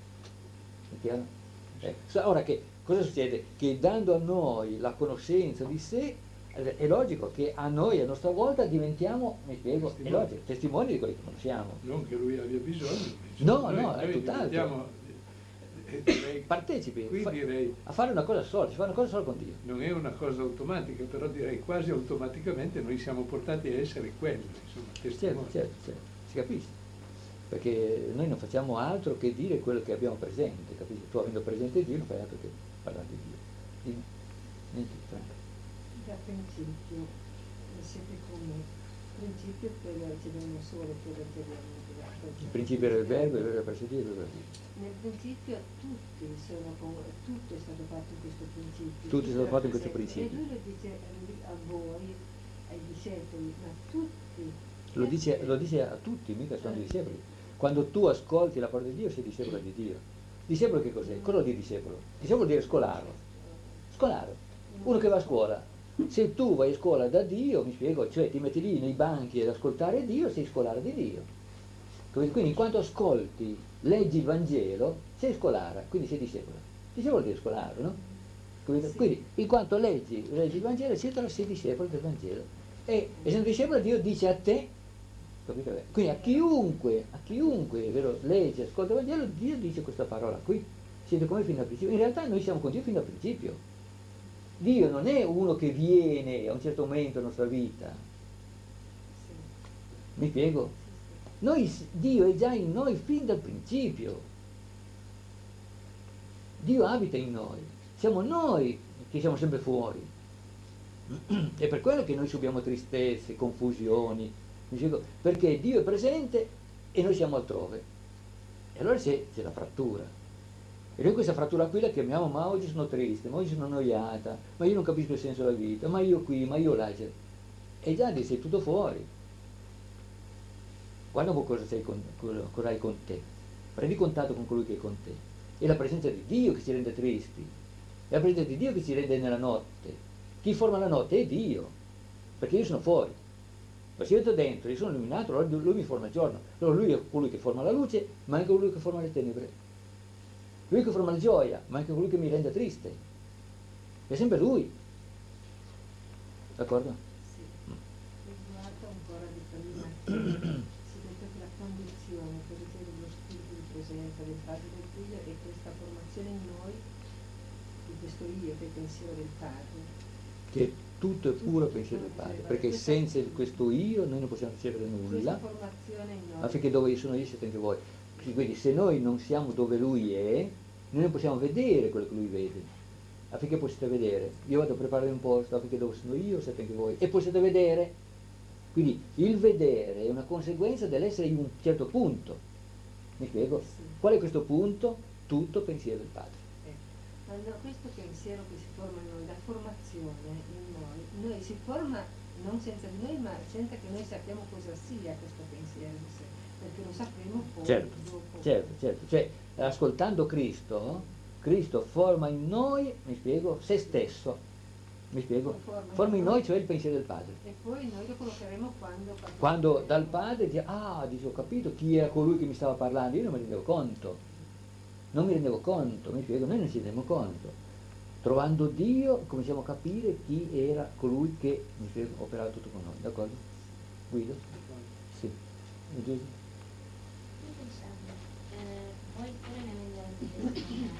È chiaro? Eh, ora che cosa succede? Che dando a noi la conoscenza di sé, è logico che a noi a nostra volta diventiamo, mi spiego, testimoni. È logico, testimoni di quello che conosciamo. Non che lui abbia bisogno. No, noi, no, è tutt'altro. Eh, direi, partecipi fa, direi, a fare una cosa sola, si fa una cosa sola con Dio. Non è una cosa automatica, però direi quasi automaticamente noi siamo portati a essere quello, insomma, testimoni. Certo, certo, certo, si capisce. Perché noi non facciamo altro che dire quello che abbiamo presente, capisci? Tu avendo presente Dio non fai altro che parlare di Dio. Niente, Franco. Da principio, siete come principio quello ci viene solo per il principio era il verbo, il verbo era precedere, il verbo. Nel principio tutti sono, tutto è stato fatto in questo principio. Tutto è stato fatto in questo principio. E lui lo dice a voi, ai discepoli, ma tutti. Lo dice, lo dice a tutti, mica sono i discepoli. Quando tu ascolti la parola di Dio sei discepolo di Dio. Discepolo che cos'è? Cosa vuol dire discepolo? Discepolo vuol dire scolaro. Scolaro. Uno che va a scuola. Se tu vai a scuola da Dio, mi spiego, cioè ti metti lì nei banchi ad ascoltare Dio, sei scolaro di Dio. Quindi in quanto ascolti, leggi il Vangelo, sei scolaro, quindi sei discepolo. Discepolo vuol dire scolaro, no? Quindi, sì. Quindi in quanto leggi, leggi il Vangelo, eccetera, sei discepolo del Vangelo. E essendo discepolo Dio dice a te, capito? Quindi a chiunque, a chiunque, vero, legge, ascolta il Vangelo, Dio dice questa parola qui. Siete come fin dal principio. In realtà noi siamo con Dio fin dal principio. Dio non è uno che viene a un certo momento nella nostra vita. Mi spiego? Noi, Dio è già in noi fin dal principio. Dio abita in noi. Siamo noi che siamo sempre fuori. È per quello che noi subiamo tristezze, confusioni. Mi spiego? Perché Dio è presente e noi siamo altrove. E allora c'è, c'è la frattura. E noi questa frattura qui la chiamiamo, ma oggi sono triste, ma oggi sono annoiata, ma io non capisco il senso della vita, ma io qui, ma io là. E già lì sei tutto fuori. Guarda un po' cosa, sei con, cosa hai con te. Prendi contatto con colui che è con te. È la presenza di Dio che ci rende tristi. È la presenza di Dio che ci rende nella notte. Chi forma la notte è Dio. Perché io sono fuori. Ma se io sto dentro, io sono illuminato, allora lui mi forma il giorno. Allora lui è colui che forma la luce, ma anche colui che forma le tenebre. Lui che forma la gioia, ma anche colui che mi rende triste. è sempre Lui. D'accordo? Sì. Riguardo ancora di prima, si detto che la condizione per ricevere lo spirito di presenza del Padre e del Figlio è questa formazione in noi di questo io che è il pensiero del Padre. Che tutto è puro pensiero del Padre, perché senza questo io noi non possiamo ricevere nulla, affinché dove io sono io siete anche voi. Quindi se noi non siamo dove Lui è, noi non possiamo vedere quello che Lui vede, affinché possiate vedere. Io vado a preparare un posto affinché dove sono io siete anche voi e possiate vedere. Quindi il vedere è una conseguenza dell'essere in un certo punto. Mi spiego? Qual è questo punto? Tutto pensiero del Padre. Quando questo pensiero che si forma in noi, la formazione in noi, noi si forma non senza di noi, ma senza che noi sappiamo cosa sia questo pensiero in sé, perché lo sapremo poi certo, dopo. Certo, certo, cioè ascoltando Cristo, Cristo forma in noi, mi spiego, se stesso, mi spiego, forma, forma in noi, cioè il pensiero del Padre. E poi noi lo collocheremo quando... Quando dal Padre dice, ah, dice, ho capito chi era colui che mi stava parlando, io non mi rendevo conto. Non mi rendevo conto, mi spiego, noi non ci rendiamo conto. Trovando Dio cominciamo a capire chi era colui che, mi spiego, operava tutto con noi, d'accordo? Guido? Sì. È giusto? Io pensavo, eh, voi pure ne rendiamo testimonianza.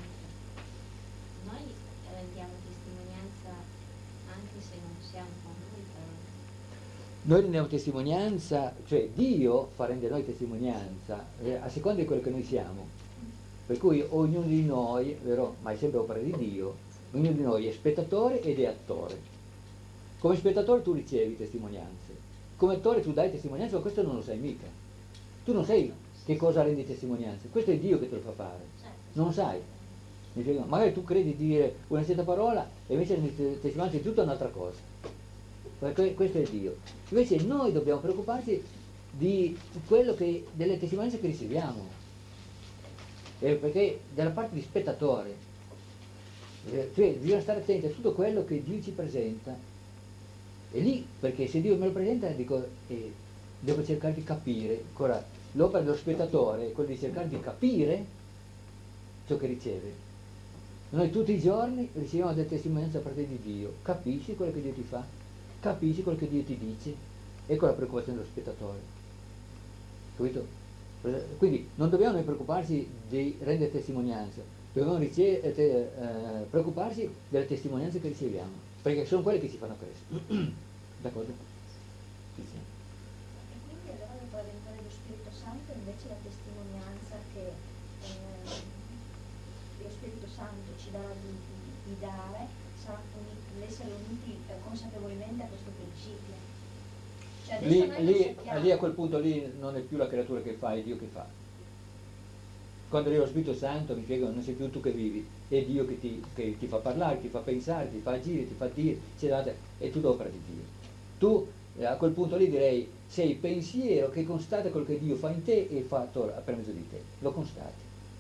Noi rendiamo testimonianza anche se non siamo con lui, però. Noi rendiamo testimonianza, cioè Dio fa rendere noi testimonianza eh, a seconda di quello che noi siamo. Per cui ognuno di noi, vero, ma è sempre opera di Dio, ognuno di noi è spettatore ed è attore. Come spettatore tu ricevi testimonianze, come attore tu dai testimonianze, ma questo non lo sai mica. Tu non sai che cosa rendi testimonianze, questo è Dio che te lo fa fare, non sai. Magari tu credi di dire una certa parola e invece rendi testimonianze di tutta un'altra cosa. Perché questo è Dio. Invece noi dobbiamo preoccuparci di quello che, delle testimonianze che riceviamo. Eh, perché dalla parte di spettatore, eh, cioè bisogna stare attenti a tutto quello che Dio ci presenta, e lì, perché se Dio me lo presenta, dico, eh, devo cercare di capire. Ora, l'opera dello spettatore è quella di cercare di capire ciò che riceve. Noi tutti i giorni riceviamo delle testimonianze da parte di Dio, capisci quello che Dio ti fa, capisci quello che Dio ti dice, ecco la preoccupazione dello spettatore, capito? Quindi non dobbiamo noi preoccuparci di rendere testimonianza, dobbiamo rice- eh, preoccuparci delle testimonianze che riceviamo, perché sono quelle che ci fanno crescere. D'accordo? Sì, sì. E quindi allora dopo diventare lo Spirito Santo invece la testimonianza che eh, lo Spirito Santo ci dà di, di, di dare sarà l'essere uniti eh, consapevolmente a questo principio. Cioè lì, lì, lì a quel punto lì non è più la creatura che fa, è Dio che fa. Quando arriva lo Spirito Santo, mi spiego, non sei più tu che vivi, è Dio che ti, che ti fa parlare, ti fa pensare, ti fa agire, ti fa dire, è tutto opera di Dio. Tu a quel punto lì direi sei pensiero che constate quello che Dio fa in te e fa per mezzo di te, lo constati.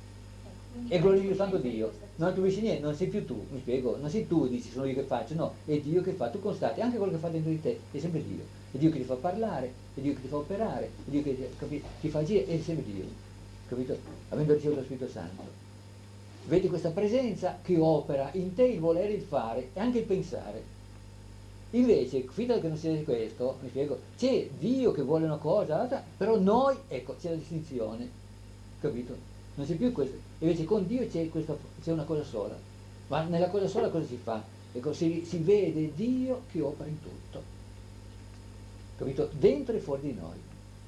E glorificando Dio, non capisci niente, non sei più tu, mi spiego, non sei tu, dici sono io che faccio, no, è Dio che fa, tu constati, anche quello che fa dentro di te, è sempre Dio, è Dio che ti fa parlare, è Dio che ti fa operare, è Dio che ti, capi, ti fa agire, è sempre Dio, capito? Avendo ricevuto lo Spirito Santo. Vedi questa presenza che opera in te il volere, il fare e anche il pensare. Invece, fino che non sia questo, mi spiego, c'è Dio che vuole una cosa, però noi, ecco, c'è la distinzione, capito? Non c'è più questo, invece con Dio c'è, questa, c'è una cosa sola, ma nella cosa sola cosa si fa? Ecco, si, si vede Dio che opera in tutto, capito? Dentro e fuori di noi.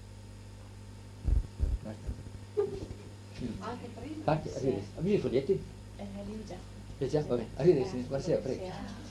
Basta. Anche prima? Parti, arrivederci. Avete i foglietti? Eh, lì già. Eh già, vabbè, arrivederci, buonasera, prego.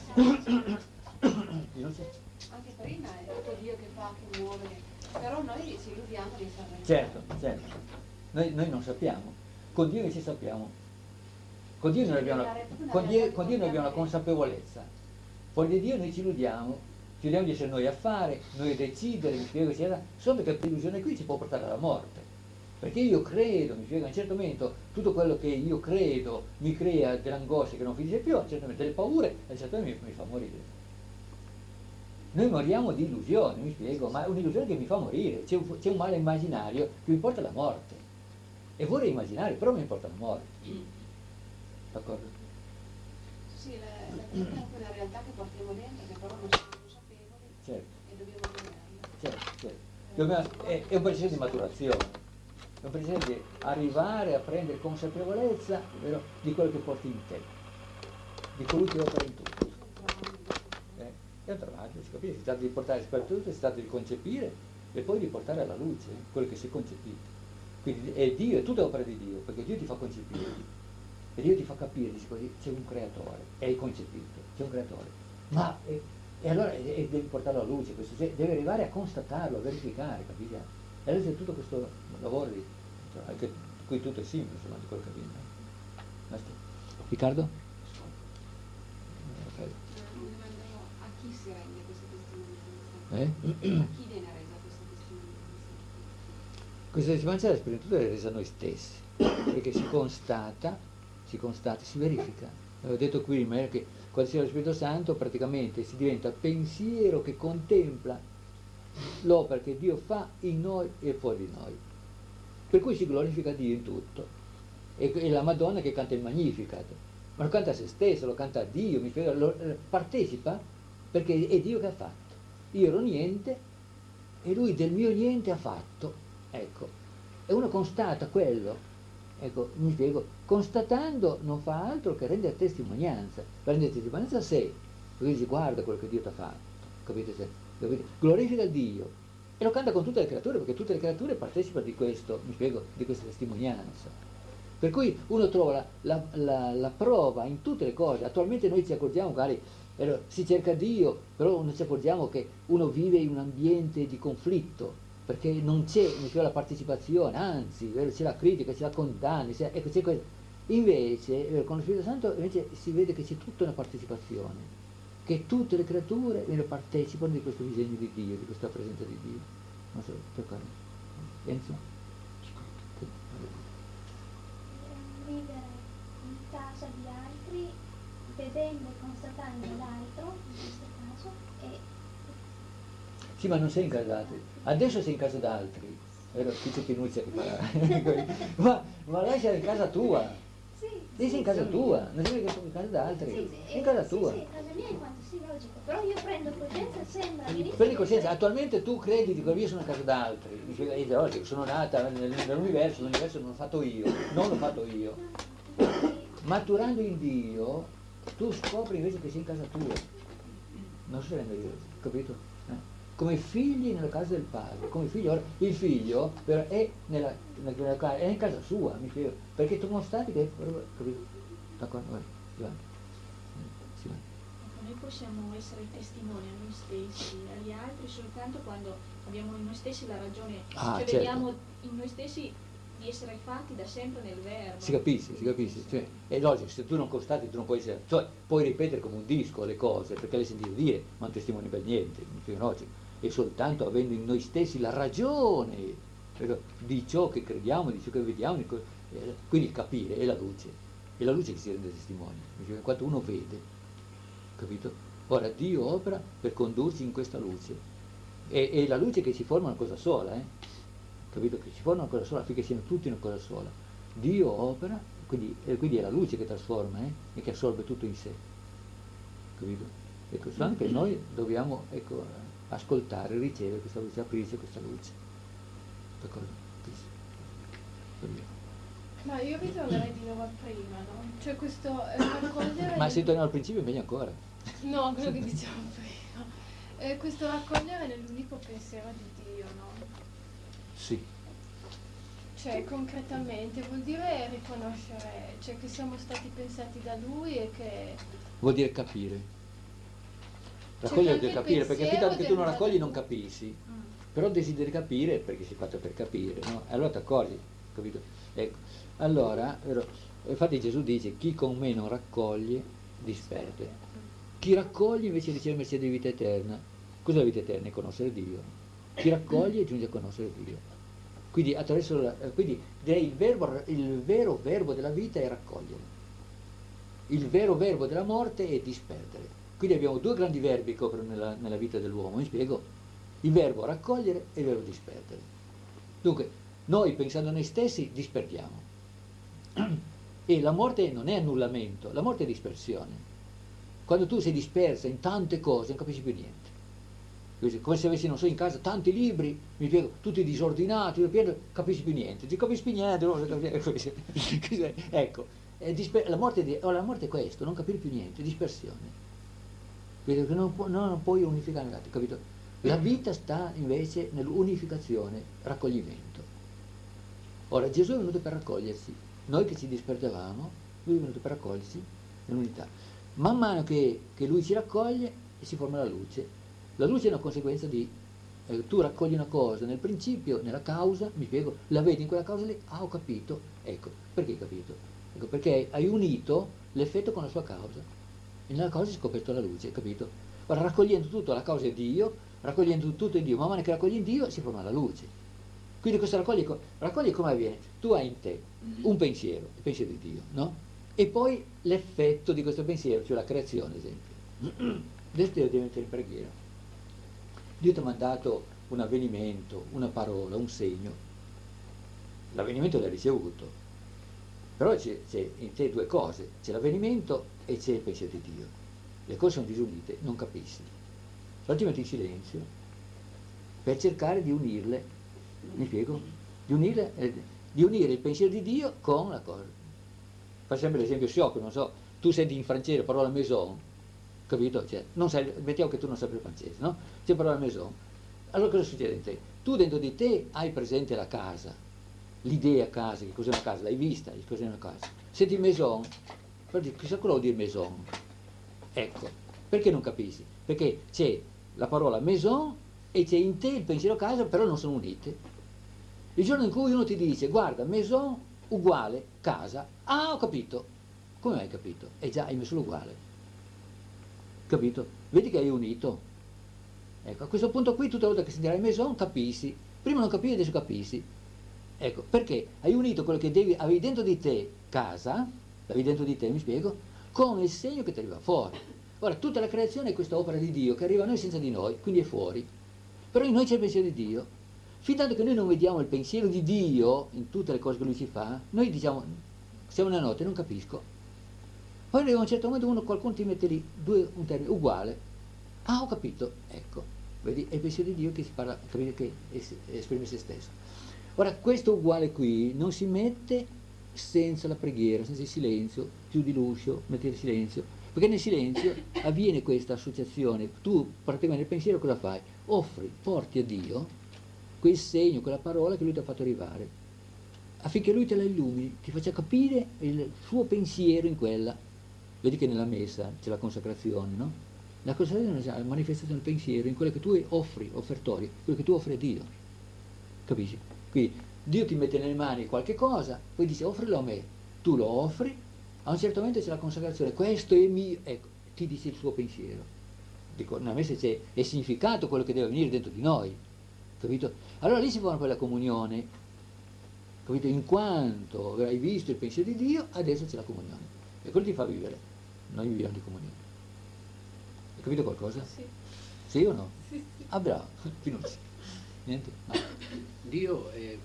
Anche prima è tutto Dio che fa, che muove, però noi ci illudiamo di sapere. Certo, certo. Noi, noi non sappiamo. Con Dio invece sappiamo. Con Dio noi abbiamo, con Dio, con Dio noi abbiamo la consapevolezza. Fuori di Dio noi ci illudiamo, ci illudiamo di essere noi a fare, noi a decidere, mi spiego, eccetera. Solo che questa illusione qui ci può portare alla morte. Perché io credo, mi spiego, a un certo momento tutto quello che io credo mi crea delle angosce che non finisce più, a un certo momento delle paure, a un certo momento mi, mi fa morire. Noi moriamo di illusione, mi spiego, ma è un'illusione che mi fa morire, c'è un, c'è un male immaginario che mi porta alla morte. E vorrei immaginare, però mi porta alla morte. D'accordo? Sì, la, la vita è quella realtà che portiamo dentro, che però non siamo consapevoli, certo, e dobbiamo vederla. certo, certo. Dobbiamo- è, è un processo di maturazione, è un processo di arrivare a prendere consapevolezza, vero, di quello che porti in te, di colui che opera in tutto. Eh, È un traguardo, si capisce, si tratta di portare soprattutto, si tratta di concepire e poi di portare alla luce quello che si è concepito. Quindi è Dio, è tutta opera di Dio, perché Dio ti fa concepire, e Dio ti fa capire, dice così, c'è un creatore, è concepito, c'è un creatore. Ma, e, e allora e, e devi portarlo alla luce, questo, cioè, devi arrivare a constatarlo, a verificare, capite? E allora c'è tutto questo lavoro di, cioè, anche qui tutto è simile, insomma, di quello che avviene. Basta. Riccardo? Ok. Mi domandavo a chi si rende questa testimonianza? Eh? A chi viene resa questa testimonianza? Questa testimonianza è prima di tutto è resa a noi stessi, perché si constata, si constata, si verifica. Avevo detto prima eh, che quando si è lo Spirito Santo praticamente si diventa pensiero che contempla l'opera che Dio fa in noi e fuori di noi. Per cui si glorifica Dio in tutto. E, e la Madonna che canta il Magnificat, ma lo canta a se stesso, lo canta a Dio, mi spiego, lo, partecipa perché è Dio che ha fatto. Io ero niente e lui del mio niente ha fatto. Ecco, e uno constata quello, ecco, mi spiego, constatando non fa altro che rendere testimonianza, rendere testimonianza a sé, perché dice guarda quello che Dio ti ha fatto, capite? Se, capite? Glorifica Dio e lo canta con tutte le creature, perché tutte le creature partecipano di questo, mi spiego, di questa testimonianza. Per cui uno trova la, la, la, la prova in tutte le cose. Attualmente noi ci accorgiamo, magari eh, si cerca Dio, però non ci accorgiamo che uno vive in un ambiente di conflitto, perché non c'è la partecipazione, anzi c'è la critica, c'è la condanna, c'è, ecco, c'è questo. Invece con lo Spirito Santo invece si vede che c'è tutta una partecipazione, che tutte le creature partecipano di questo disegno di Dio, di questa presenza di Dio. Non so, toccare. Enzo? Vivere in casa di altri, vedendo e constatando l'altro, in questo caso, e Sì, ma non sei in casa d'altri. Adesso sei in casa d'altri. Vero? Qui c'è Pinuzia che parla. ma, ma lei sei in casa tua. Sì, Lei sei in casa tua, non sei che sono in casa d'altri. sì, sì, Sei in casa sì, tua. sì, in casa mia in quanto sì, logico, però io prendo coscienza, sembra Prendi coscienza, attualmente tu credi di che io sono in casa d'altri. Mi spiega, io oggi sono nata nell'universo, l'universo non l'ho fatto io, non l'ho fatto io. Maturando in Dio, tu scopri invece che sei in casa tua. Non si rende io, capito? Eh? Come figli nella casa del padre, come figlio, ora, il figlio però è, nella, nella, è in casa sua, mi spiego, perché tu non stati che, capito? D'accordo? Vai, vai. Sì, vai. Noi possiamo essere testimoni a noi stessi, agli altri, soltanto quando abbiamo in noi stessi la ragione, Ah, cioè certo. vediamo in noi stessi di essere fatti da sempre nel verbo. Si capisce, si capisce, cioè, è logico, se tu non constati tu non puoi essere, cioè puoi ripetere come un disco le cose perché le sentite dire, ma non testimoni per niente, mi spiego, no? Cioè, e soltanto avendo in noi stessi la ragione vero, di ciò che crediamo, di ciò che vediamo, co- eh, quindi il capire è la luce, è la luce che si rende testimone, in quanto uno vede, capito? Ora Dio opera per condurci in questa luce, e, e la luce che si forma una cosa sola, eh? Capito? Che si forma una cosa sola, affinché siano tutti una cosa sola. Dio opera, quindi, e quindi è la luce che trasforma eh? e che assorbe tutto in sé, capito? Ecco, soltanto che noi dobbiamo, ecco, ascoltare, ricevere questa luce, aprirci questa luce. D'accordo? Ma io ritornerei di nuovo a prima, no? Cioè questo eh, raccogliere... Ma se torniamo al principio è meglio ancora. No, quello che diciamo prima. Eh, questo raccogliere nell'unico pensiero di Dio, no? Sì. Cioè concretamente vuol dire riconoscere, cioè che siamo stati pensati da Lui e che... Vuol dire capire. Raccogliere vuol dire capire, perché fin tanto che tu non raccogli non capisci, mm. però desideri capire perché si è fatto per capire, no? Allora ti accorgi, capito? Ecco, allora, vero, infatti Gesù dice chi con me non raccoglie disperde, chi raccoglie invece riceve mercé di vita eterna. Cos'è la vita eterna? È conoscere Dio. Chi raccoglie giunge a conoscere Dio. Quindi attraverso la, quindi direi il, verbo, il vero verbo della vita è raccogliere, il vero verbo della morte è disperdere. Quindi abbiamo due grandi verbi che operano nella, nella vita dell'uomo, mi spiego? Il verbo raccogliere e il verbo disperdere. Dunque, noi pensando a noi stessi disperdiamo. E la morte non è annullamento, la morte è dispersione. Quando tu sei dispersa in tante cose non capisci più niente. Come se avessi, non so, in casa tanti libri, mi spiego, tutti disordinati, non capisci più niente, non capisci più niente, non capisci. Ecco, è disper- la, morte di, oh, la morte è questo, non capire più niente, dispersione. Vedo che non, pu- non puoi unificare l'altro, capito? La vita sta invece nell'unificazione, raccoglimento. Ora Gesù è venuto per raccogliersi, noi che ci disperdevamo, lui è venuto per raccogliersi nell'unità. Man mano che, che lui ci raccoglie si forma la luce. La luce è una conseguenza di, eh, tu raccogli una cosa nel principio, nella causa, mi spiego, la vedi in quella causa lì, ah ho capito, ecco, perché hai capito? Ecco, perché hai unito l'effetto con la sua causa, e nella causa si è scoperto la luce, capito? Ora raccogliendo tutto, la causa è Dio, raccogliendo tutto in Dio, man mano che raccogli in Dio si forma la luce. Quindi questo raccogli, raccogli come avviene? Tu hai in te un pensiero, il pensiero di Dio, no? E poi l'effetto di questo pensiero, cioè la creazione, ad esempio. Adesso devi mettere in preghiera. Dio ti ha mandato un avvenimento, una parola, un segno. L'avvenimento l'hai ricevuto. Però c'è, c'è in te due cose, c'è l'avvenimento e c'è il pensiero di Dio. Le cose sono disunite, non capisci. Allora ti metti in silenzio per cercare di unirle, mi spiego? Di unire, eh, di unire il pensiero di Dio con la cosa. Fa sempre l'esempio sciocco, non so, tu senti in francese la parola maison, capito? Cioè, non sai, mettiamo che tu non sappia il francese, no? C'è la parola maison. Allora cosa succede in te? Tu dentro di te hai presente la casa, l'idea casa, che cos'è una casa, l'hai vista, che cos'è una casa. Senti maison, però dici, chissà cosa vuol dire maison. Ecco, perché non capisci? Perché c'è la parola maison e c'è in te il pensiero casa, però non sono unite. Il giorno in cui uno ti dice, guarda, maison uguale casa, ah ho capito. Come hai capito? E già hai messo l'uguale. Capito? Vedi che hai unito. Ecco, a questo punto qui, tutte le volte che sentirai maison, capisci. Prima non capivi, adesso capisci. Ecco, perché hai unito quello che devi, avevi dentro di te, casa, l'avevi dentro di te, mi spiego, con il segno che ti arriva fuori. Ora, tutta la creazione è questa opera di Dio che arriva a noi senza di noi, quindi è fuori. Però in noi c'è il pensiero di Dio. Fin tanto che noi non vediamo il pensiero di Dio in tutte le cose che Lui ci fa, noi diciamo, siamo nella notte, non capisco. Poi arriva a un certo momento uno, qualcuno ti mette lì due, un termine uguale. Ah, ho capito. Ecco, vedi, è il pensiero di Dio che si parla, capite, che esprime se stesso. Ora, questo uguale qui non si mette senza la preghiera, senza il silenzio, chiudi l'uscio, metti il silenzio, perché nel silenzio avviene questa associazione. Tu praticamente nel pensiero cosa fai? Offri, porti a Dio quel segno, quella parola che Lui ti ha fatto arrivare, affinché Lui te la illumini, ti faccia capire il suo pensiero in quella. Vedi che nella messa c'è la consacrazione, no? La consacrazione è la manifestazione del pensiero in quello che tu offri, offertorio, quello che tu offri a Dio. Capisci? Quindi Dio ti mette nelle mani qualche cosa, poi dice offrilo a me, tu lo offri, a un certo momento c'è la consacrazione, questo è mio, ecco, ti dice il suo pensiero. Dico, nella messa c'è il significato, quello che deve venire dentro di noi, capito? Allora lì si forma poi la comunione, capito? In quanto hai visto il pensiero di Dio, adesso c'è la comunione, e quello ti fa vivere, noi viviamo di comunione. Hai capito qualcosa? Sì. Sì o no? Sì, sì. Ah bravo, finora sì. Niente? No. Dio è,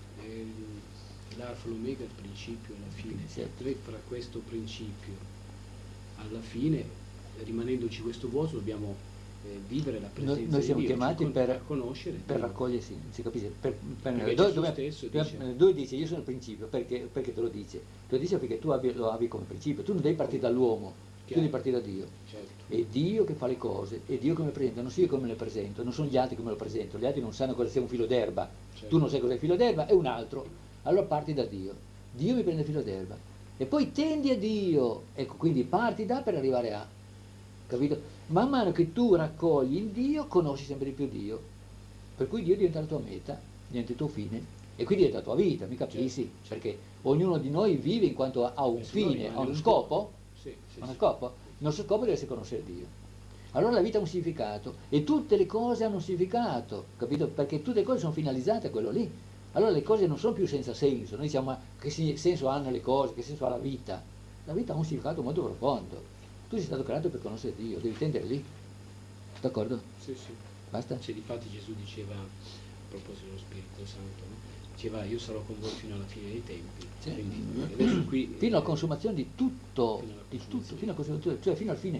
è l'alfa, l'omega, il principio e la fine. Certo. Noi fra questo principio alla fine, rimanendoci questo vuoto, dobbiamo eh, vivere la presenza noi, noi siamo di Dio, chiamati per, conoscere per Dio. raccogliersi, si capisce? Per, per, Perché dove, Gesù dove, stesso dove, dice- dove dice io sono il principio, perché, perché te lo dice? Te lo dice perché tu abbi- lo abbi come principio, tu non devi partire dall'uomo, tu devi partire da Dio. Certo. È Dio che fa le cose, è Dio che me le presenta, non sono io che me le presento, non sono gli altri che me lo presentano, gli altri non sanno cosa sia un filo d'erba, Certo. tu non sai cos'è il filo d'erba, è un altro, allora parti da Dio, Dio mi prende il filo d'erba e poi tendi a Dio, ecco, quindi parti da per arrivare a, capito? Man mano che tu raccogli in Dio, conosci sempre di più Dio, per cui Dio diventa la tua meta, diventa il tuo fine e quindi diventa la tua vita, mi capisci? Certo. Perché ognuno di noi vive in quanto ha un Eh, se no fine, rimane ha uno un- scopo, Sì, sì, uno sì. scopo. Il nostro scopo deve essere conoscere Dio. Allora la vita ha un significato e tutte le cose hanno un significato, capito? Perché tutte le cose sono finalizzate a quello lì. Allora le cose non sono più senza senso, noi diciamo ma che senso hanno le cose, che senso ha la vita? La vita ha un significato molto profondo. Tu sei stato creato per conoscere Dio, devi tendere lì. D'accordo? Sì, sì. Basta? Cioè, difatti Gesù diceva, a proposito dello Spirito Santo, no? Diceva io sarò con voi fino alla fine dei tempi. Sì. Quindi adesso qui Fino alla consumazione di tutto, Fino alla di consumazione. tutto, fino alla consumazione, cioè fino al fine.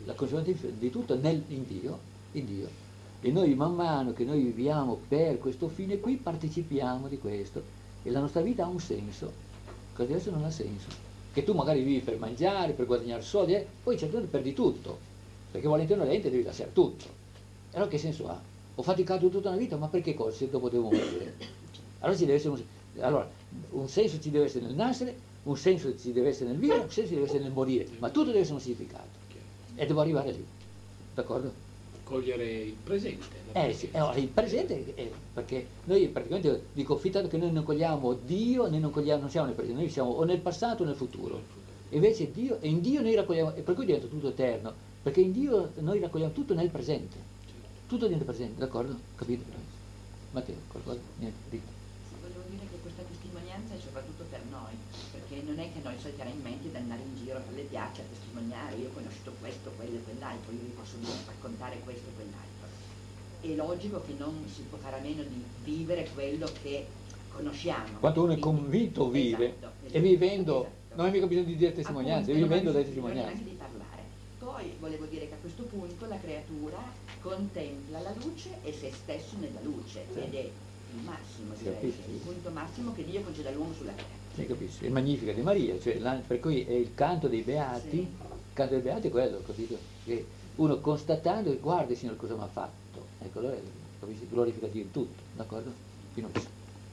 la conseguenza di tutto nel, in Dio, in Dio. E noi man mano che noi viviamo per questo fine qui partecipiamo di questo e la nostra vita ha un senso, cosa adesso non ha senso. Che tu magari vivi per mangiare, per guadagnare soldi, eh, poi certo perdi tutto, perché volente o nolente devi lasciare tutto. E allora che senso ha? Ho faticato tutta una vita, ma perché cosa se dopo devo morire? Allora ci deve essere un, allora, un senso ci deve essere nel nascere, un senso ci deve essere nel vivere, un senso ci deve essere nel morire, ma tutto deve essere un significato. E devo arrivare lì, d'accordo? Cogliere il presente. Eh sì, allora, il presente, è, perché noi praticamente dico fidato che noi non cogliamo Dio, né non, cogliamo, non siamo nel presente, noi siamo o nel passato o nel futuro. E invece Dio, e in Dio noi raccogliamo, e per cui diventa tutto eterno, perché in Dio noi raccogliamo tutto nel presente, tutto nel presente, d'accordo? Capito? Matteo, qualcosa? Niente, dico. Volevo dire che questa testimonianza è soprattutto per noi, perché non è che noi saltiamo in mente di andare in giro per le piazze a testimoniare, io ho conosciuto questo, quello e quell'altro, io vi posso dire, raccontare questo e quell'altro. È logico che non si può fare a meno di vivere quello che conosciamo. Quando uno è convinto vive, esatto, esatto, e vivendo, esatto. Non hai mica bisogno di dire testimonianze, è vivendo dai testimonianze. Anche di parlare. Poi volevo dire che a questo punto la creatura contempla la luce e se stesso nella luce, sì. Ed è il massimo, direi, il punto massimo che Dio concede all'uomo sulla terra. Sì, capisci? Il Magnifica di Maria, cioè, la, per cui è il canto dei beati, sì. Il canto dei beati è quello, capito? Che uno constatando, guarda il Signore cosa mi ha fatto, ecco, allora capisci? Glorifica Dio in tutto, d'accordo? Fino a...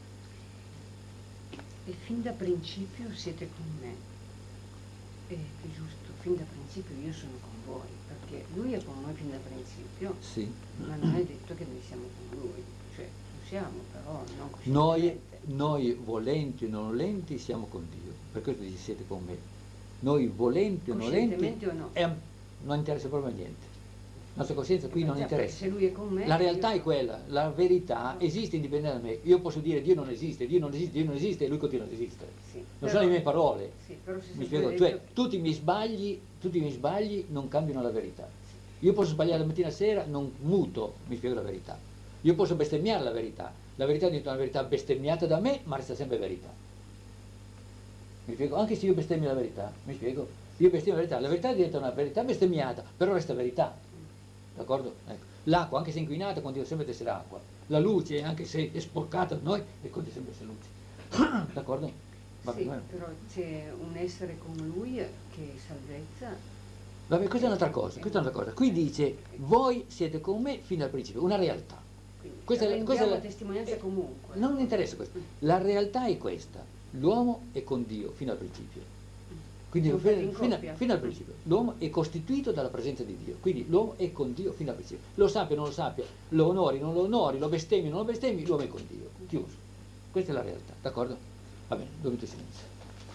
E fin da principio siete con me, è giusto, fin da principio io sono con voi, perché lui è con noi fin da principio, sì. Ma non è detto che noi siamo con lui, cioè siamo però non così. Noi, noi volenti o non volenti siamo con Dio, per questo dice siete con me. Noi volenti o non volenti o no? È, non interessa proprio niente. La nostra coscienza qui non interessa. Se lui è con me, la realtà è quella, la verità esiste indipendentemente da me. Io posso dire Dio non esiste, Dio non esiste, Dio non esiste e lui continua ad esistere. Sì, non però, sono le mie parole. Sì, però se mi spiego, cioè tutti i miei sbagli, tutti i miei sbagli non cambiano la verità. Io posso sbagliare la mattina e sera, non muto, mi spiego la verità. Io posso bestemmiare la verità. La verità diventa una verità bestemmiata da me, ma resta sempre verità. Mi spiego, anche se io bestemmio la verità, mi spiego, io bestemmio la verità, la verità diventa una verità bestemmiata, però resta verità. D'accordo? Ecco. L'acqua, anche se inquinata, continua sempre ad essere acqua. La luce, anche se è sporcata da noi, continua sempre ad essere luce. D'accordo? Va sì, bene. Però c'è un essere con lui che è salvezza. Vabbè, questa è un'altra cosa, questa è un'altra cosa. Qui dice, voi siete con me fino al principio, una realtà. Questa è, questa è la testimonianza comunque. Non mi interessa questo. La realtà è questa. L'uomo è con Dio fino al principio. Quindi fino, fino, fino al principio. L'uomo è costituito dalla presenza di Dio. Quindi l'uomo è con Dio fino al principio. Lo sappia o non lo sappia, lo onori, non lo onori, lo bestemmi, non lo bestemmi, l'uomo è con Dio. Chiuso. Questa è la realtà, d'accordo? Va bene, due minuti di silenzio.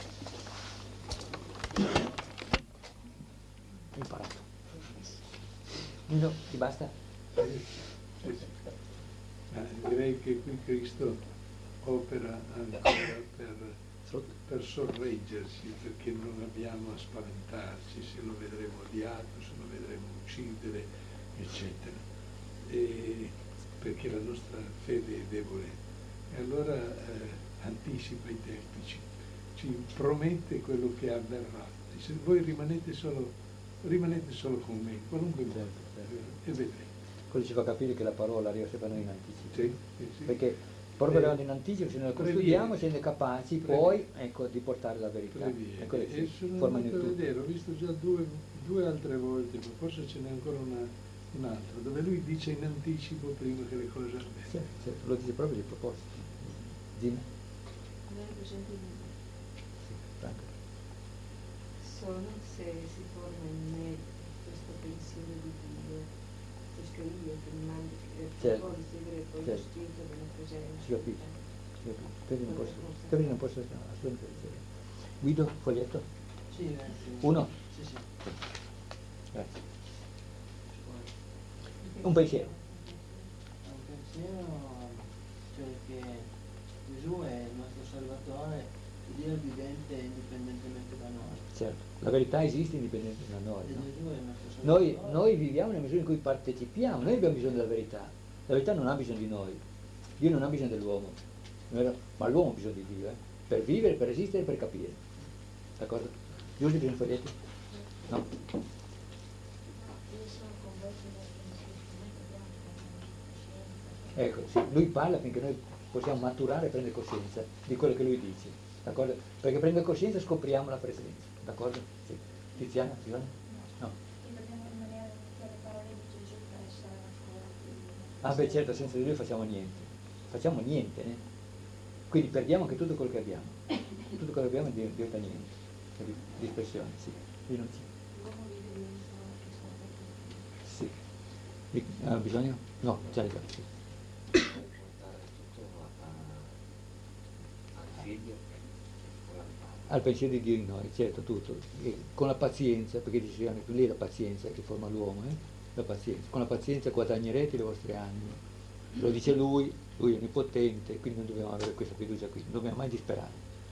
Ho imparato. No, ti basta? Sì, sì. Ma direi che qui Cristo opera ancora per, per sorreggersi, perché non abbiamo a spaventarci se lo vedremo odiato, se lo vedremo uccidere, eccetera. E perché la nostra fede è debole. E allora eh, anticipa i tempi, ci, ci promette quello che avverrà. Dice, voi rimanete solo, rimanete solo con me, qualunque volta, e vedrete. Quello ci fa capire che la parola arriva sempre a noi in anticipo. Sì, sì, sì. Perché proprio arrivando in anticipo, se noi la custodiamo, siamo capaci poi ecco, di portare la verità. E, e sono andato a vedere, ho visto già due, due altre volte, ma forse ce n'è ancora una, un'altra, dove lui dice in anticipo prima che le cose avvengano. Sì, sì, lo dice proprio di proposito. Dina? Sì, Franco. Solo se si forma in me questo pensiero di Dio, questo io che mi mandi certo. poi seguire poi certo. Lo spirito della presenza. Si capisce, si capisce. Te non posso, te non posso, no, assolutamente. Guido, foglietto? Sì, grazie. Uno? Sì, sì. Grazie. Un pensiero. Un pensiero, cioè che Gesù è il nostro Salvatore, Dio è vivente indipendentemente da noi. Certo, la verità esiste indipendentemente da noi. No? Gesù è il nostro Noi, Salvatore. noi viviamo nella misura in cui partecipiamo, noi abbiamo bisogno della verità. La verità non ha bisogno di noi, Dio non ha bisogno dell'uomo, ma l'uomo ha bisogno di Dio, eh? Per vivere, per resistere, per capire. D'accordo? Giusto, bisogna foglietti? No. Ecco, sì, lui parla finché noi possiamo maturare e prendere coscienza di quello che lui dice, d'accordo? Perché prendere coscienza scopriamo la presenza, d'accordo? Sì. Tiziana, Tiziana? No. Ah beh certo, senza di lui facciamo niente, facciamo niente, eh? Quindi perdiamo anche tutto quello che abbiamo, tutto quello che abbiamo diventa niente, di espressione, sì, rinuncia. Sì. Ha bisogno? No, già le sì. Al pensiero di Dio in noi, certo, tutto, e con la pazienza, perché diceva anche lì la pazienza che forma l'uomo, eh? La pazienza, con la pazienza guadagnerete le vostre anime, lo dice lui, lui è onnipotente, quindi non dobbiamo avere questa fiducia qui, non dobbiamo mai disperare.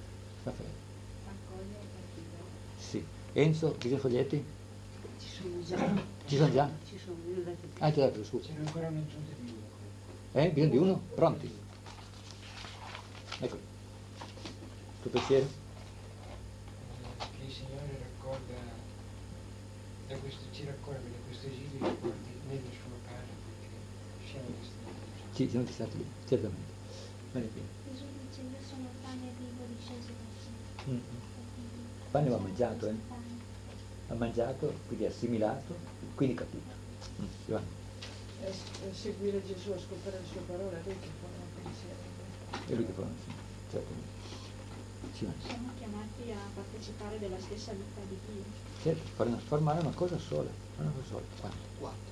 Sì. Enzo, ci sono foglietti? Ci sono già. Ci sono già? Ci sono, io ho dato. Ah, ti ho dato, scusa. C'era ancora un'aggiunta di uno. Eh, bisogno di uno? Pronti? Ecco. Tuo pensiero? Che il Signore raccolga da questo, ci raccolga da questo esilio e porti nella sua casa perché siamo destinati. Sì, siamo destinati lì, certamente. Bene, bene. Gesù dice io sono il pane vivo disceso dal cielo. Mm-hmm. Il pane va mangiato, eh? Ha mangiato, quindi assimilato, quindi capito. Mm, Giovanni. È, è seguire Gesù, ascoltare la sua parola, è lui che forma il pensiero. È lui che forma, sì, certamente. Siamo chiamati a partecipare della stessa vita di Dio. Certo, fare una, formare una cosa sola, una cosa sola. Quanto? Quattro.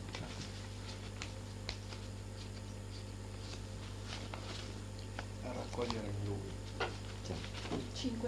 A raccogliere in lui. Certo. Cinque.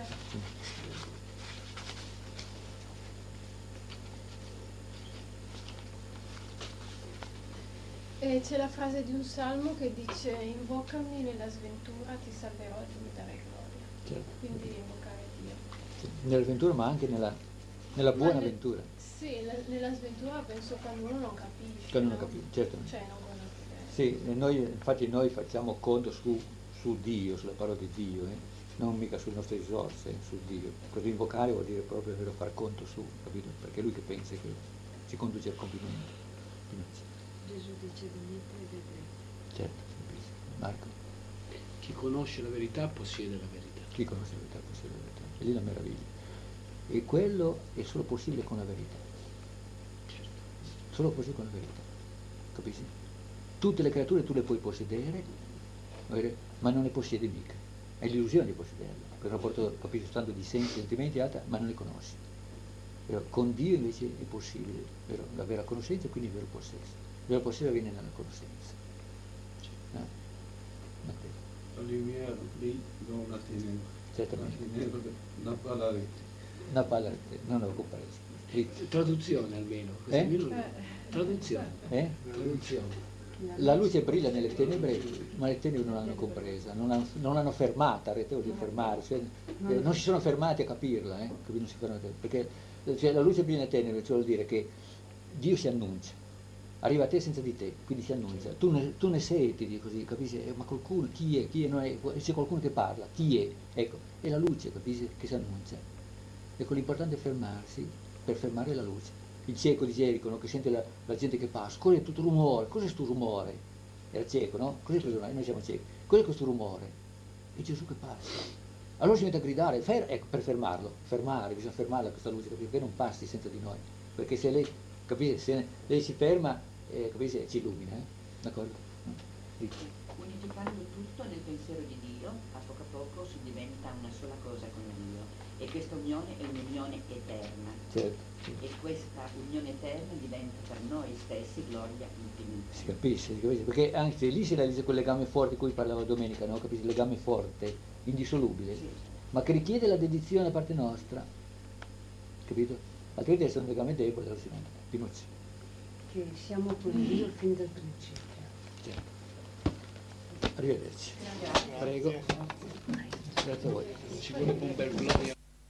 E c'è la frase di un salmo che dice invocami nella sventura, ti salverò e tu mi darai gloria. Certo. Quindi invocare Dio. Sì. Nell'avventura ma anche nella, nella buona Ma ne, avventura. Sì, la, nella sventura penso quando uno non capisce. Quando no? non capisce, certo. Cioè non conosce. Sì, noi, infatti noi facciamo conto su, su Dio, sulla parola di Dio, eh? Non mica sulle nostre risorse, eh? Su Dio. Così invocare vuol dire proprio davvero fare conto su, capito? Perché è lui che pensa che ci conduce al compimento. Gesù dice venite e vedrete. Certo, Marco. Chi conosce la verità possiede la verità. Chi conosce la verità possiede la verità. E lì la meraviglia. E quello è solo possibile con la verità. Certo. Solo possibile con la verità. Capisci? Tutte le creature tu le puoi possedere, ma non le possiedi mica. Hai l'illusione di possederle. Per un rapporto, capisci, stando di sensi, sentimenti, alta, ma non le conosci. Però con Dio invece è possibile, vero? La vera conoscenza e quindi il vero possesso. Il vero possesso viene nella conoscenza. No? La lumière lì non la tenevo. Certamente. La tenevo, non parlarete. Non parlarete, non lo occuparete. Traduzione almeno. Eh? almeno traduzione. Eh? Traduzione. La luce brilla nelle tenebre, ma le tenebre non l'hanno compresa, non l'hanno, non l'hanno fermata, rete di fermare, cioè, eh, non si sono fermati a capirla, eh? Non si fermati, perché cioè, la luce brilla nelle tenebre, cioè vuol dire che Dio si annuncia, arriva a te senza di te, quindi si annuncia, tu ne, tu ne senti così, capisci? Eh, ma qualcuno, chi è? Chi è? Non è? C'è qualcuno che parla, chi è? Ecco, è la luce, capisci? Che si annuncia. Ecco, l'importante è fermarsi per fermare la luce. Il cieco di Gerico, no? Che sente la, la gente che passa, cos'è tutto rumore? Cos'è questo rumore? Era cieco, no? Cos'è questo rumore? Noi siamo ciechi. Cos'è questo rumore? È Gesù che passa. Allora si mette a gridare, fer- ecco, per fermarlo, fermare, bisogna fermarla questa luce, capire? Perché non passi senza di noi. Perché se lei, capite, se lei si ferma, eh, capite, ci illumina, eh? D'accordo? Sì. Unificando tutto nel pensiero di Dio, a poco a poco si diventa una sola cosa con Dio. E questa unione è un'unione eterna. Certo. E questa unione eterna diventa per noi stessi gloria infinita. Si capisce, si capisce, perché anche lì si realizza quel legame forte di cui parlava domenica, no? Capisci? Il legame forte, indissolubile, sì. Ma che richiede la dedizione da parte nostra, capito? Altrimenti è un legame debole, allucinante. Pinuzzi. Che siamo con Dio fin dal principio. Certo. Arrivederci. Grazie. Prego. Grazie a voi. Ci vuole un bel gloria.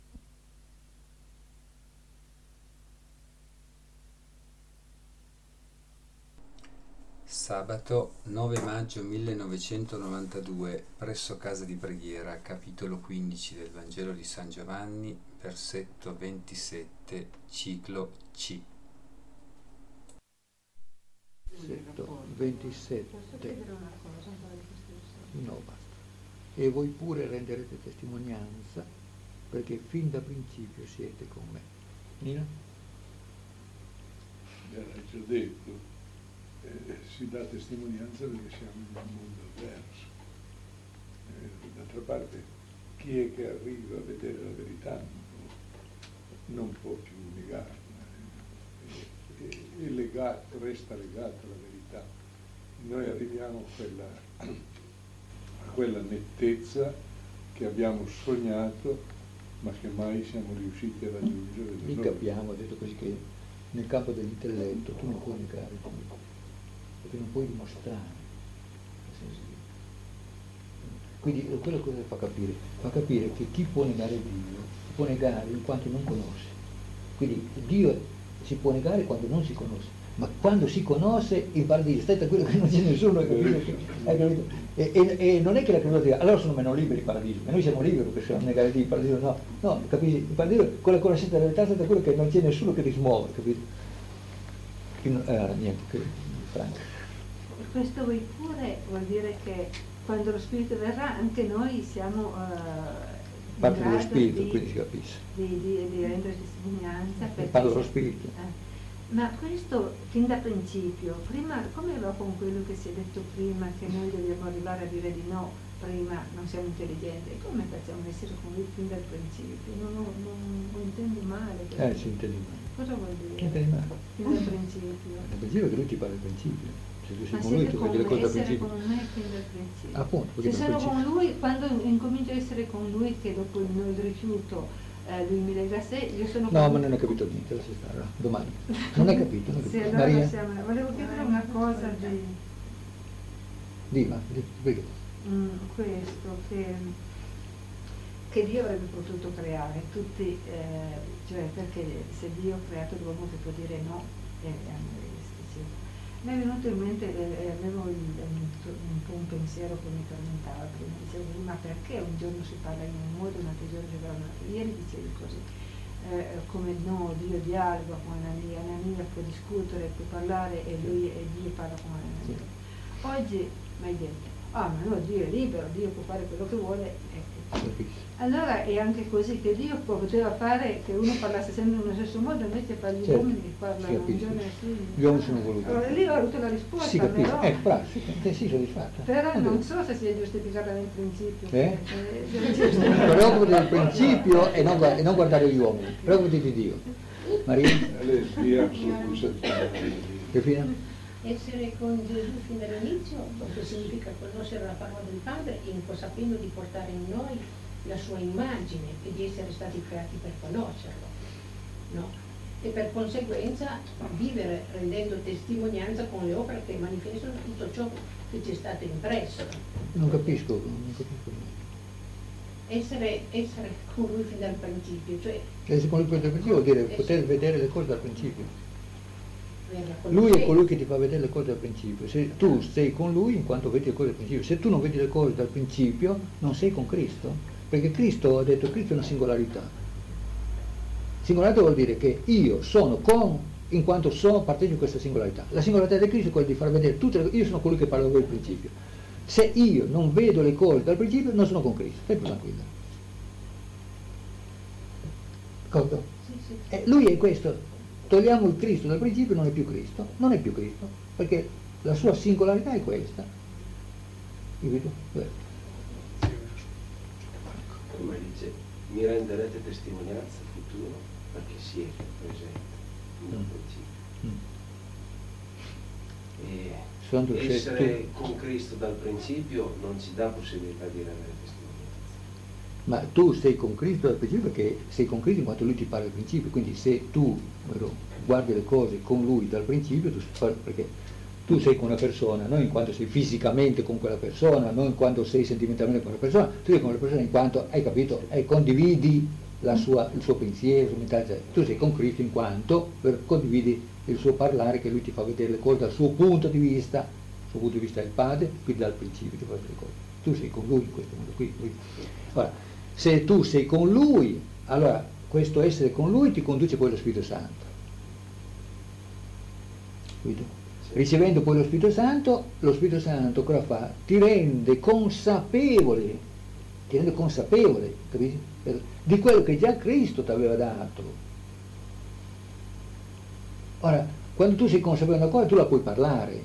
Sabato nove maggio millenovecentonovantadue, presso Casa di Preghiera, capitolo quindici del Vangelo di San Giovanni, versetto ventisette, ciclo C. versetto ventisette. Posso chiedere una cosa? No, basta. E voi pure renderete testimonianza, perché fin da principio siete con me. Nina? Era già detto, eh, si dà testimonianza perché siamo in un mondo avverso. Eh, d'altra parte, chi è che arriva a vedere la verità non può più negarla, è, è, è legato, resta legato alla verità. Noi arriviamo a quella, a quella nettezza che abbiamo sognato, ma che mai siamo riusciti a raggiungere. Lì capiamo, ha detto così, che nel campo dell'intelletto tu non puoi negare Dio, perché non puoi dimostrare. Quindi quello cosa fa capire? Fa capire che chi può negare Dio, può negare in quanto non conosce. Quindi Dio si può negare quando non si conosce, ma quando si conosce in paradiso, stai tranquillo che non c'è nessuno, hai capito? Hai capito? E, e, e non è che la creatura dica, allora sono meno liberi in paradiso, e noi siamo liberi perché siamo negare Dio in paradiso, no, no, capisci? In paradiso con la conoscenza della verità stai tranquillo che non c'è nessuno che ti smuove, capito? In, eh, niente, che Franco. Questo voi pure vuol dire che quando lo Spirito verrà anche noi siamo uh, parte dello Spirito, di, quindi si capisce. Di, di, di rendere testimonianza. Parlo dello Spirito. Eh. Ma questo fin da principio, prima, come va con quello che si è detto prima, che noi dobbiamo arrivare a dire di no, prima non siamo intelligenti, e come facciamo a essere con lui fin dal principio? Non, non, non, non intendo male. Eh, si intende male. Cosa vuol dire? Intende male. Fin dal principio. Al principio che lui ti parla al principio. Se tu sei Ma con lui tu vedi le cose al essere principio. con me fin dal principio. Appunto, se sono con lui, quando incomincio a essere con lui, che dopo il mio rifiuto eh, lui mi lega a sé, io sono con No, lui. ma non hai capito niente, lascia stare, domani. Non hai capito, non hai Sì, capito. allora Maria? siamo, volevo chiedere una cosa di Dima, di, mm, questo, che, che Dio avrebbe potuto creare tutti, eh, cioè perché se Dio ha creato l'uomo che può dire no, è ammoristici. Mi è venuto in mente, eh, avevo il, un po' un pensiero che mi tormentava prima, dicevo, ma perché un giorno si parla in un modo, un altro giorno si parla in un altro? Ieri dicevi così, eh, come no, Dio dialoga con Anania, Anania può discutere, può parlare e lui e Dio parla con Anania. Oggi mi hai detto, ah ma no, Dio è libero, Dio può fare quello che vuole. Eh, allora è anche così che Dio poteva fare che uno parlasse sempre nello stesso modo, invece per gli certo, uomini che parlano un giorno e sì. Gli uomini sono voluti. Allora lì ho avuto la risposta, Si capisce, però, ecco, bravo, sì, sì, soddisfatta. però non so se si è giustificata nel principio. Eh? Eh, Preoccupati del principio e non, e non guardare gli uomini, preoccupati di Dio. Maria? Che fine? Essere con Gesù fin dall'inizio, questo significa conoscere la parola del Padre, sapendo di portare in noi la sua immagine e di essere stati creati per conoscerlo, no? E per conseguenza vivere rendendo testimonianza con le opere che manifestano tutto ciò che ci è stato impresso. Non capisco, non capisco. Essere, essere con lui fin dal principio, cioè essere con lui fin dal principio vuol dire poter vedere le cose dal principio. Lui è colui che ti fa vedere le cose dal principio. Se tu sei con lui in quanto vedi le cose dal principio, se tu non vedi le cose dal principio non sei con Cristo, perché Cristo ha detto Cristo è una singolarità. Singolarità vuol dire che io sono con, in quanto sono, partecipo di questa singolarità. La singolarità di Cristo è quella di far vedere tutte le cose. Io sono colui che parla dal principio. Se io non vedo le cose dal principio non sono con Cristo, stai più tranquillo. D'accordo? Sì, sì. Eh, lui è questo. Togliamo il Cristo dal principio, non è più Cristo, non è più Cristo, perché la sua singolarità è questa. Capito? Come dice, mi renderete testimonianza futuro perché siete presenti nel principio. Mm. E essere con Cristo dal principio non ci dà possibilità di rendere testimonianza. Ma tu sei con Cristo dal principio perché sei con Cristo in quanto lui ti parla al principio, quindi se tu guardi le cose con lui dal principio, tu, perché tu sei con una persona, non in quanto sei fisicamente con quella persona, non in quanto sei sentimentalmente con quella persona, tu sei con quella persona in quanto, hai capito, e condividi la sua, il suo pensiero, il suo mentalità. Tu sei con Cristo in quanto per, condividi il suo parlare, che lui ti fa vedere le cose dal suo punto di vista, il suo punto di vista è il Padre, quindi dal principio ti fa vedere le cose. Tu sei con lui in questo modo qui. Lui. Ora, se tu sei con lui, allora questo essere con lui ti conduce poi allo Spirito Santo. Capito? Sì. ricevendo poi lo Spirito Santo, lo Spirito Santo cosa fa? Ti rende consapevole, ti rende consapevole, capisci? Di quello che già Cristo ti aveva dato. Ora, quando tu sei consapevole di una cosa, tu la puoi parlare.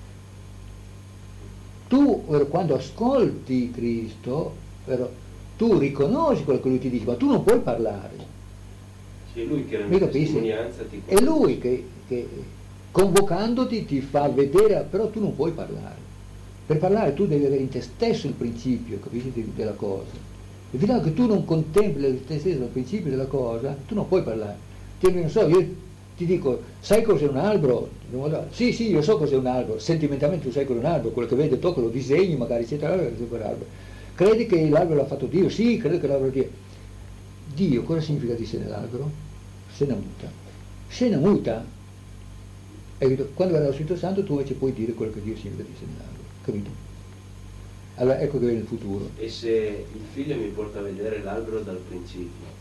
Tu, quando ascolti Cristo, tu riconosci quello che Lui ti dice, ma tu non puoi parlare. Sì, è Lui che rende testimonianza, ti è Lui che, che convocandoti ti fa vedere, però tu non puoi parlare. Per parlare tu devi avere in te stesso il principio, capisci, della cosa. E fino a che tu non contempli te stesso il principio della cosa, tu non puoi parlare. Ti, non so, io ti dico, sai cos'è un albero? Sì, sì, io so cos'è un albero. Sentimentalmente tu sai cos'è un albero, quello che vedi tocca, lo disegni magari, eccetera, l'albero. Credi che l'albero l'ha fatto Dio? Sì, credo che l'albero Dio. Dio, cosa significa di sé nell'albero? Scena muta. Scena muta. Quando verrà lo Spirito Santo tu invece puoi dire quello che Dio significa di sé nell'albero, capito? Allora ecco che viene il futuro. E se il figlio mi porta a vedere l'albero dal principio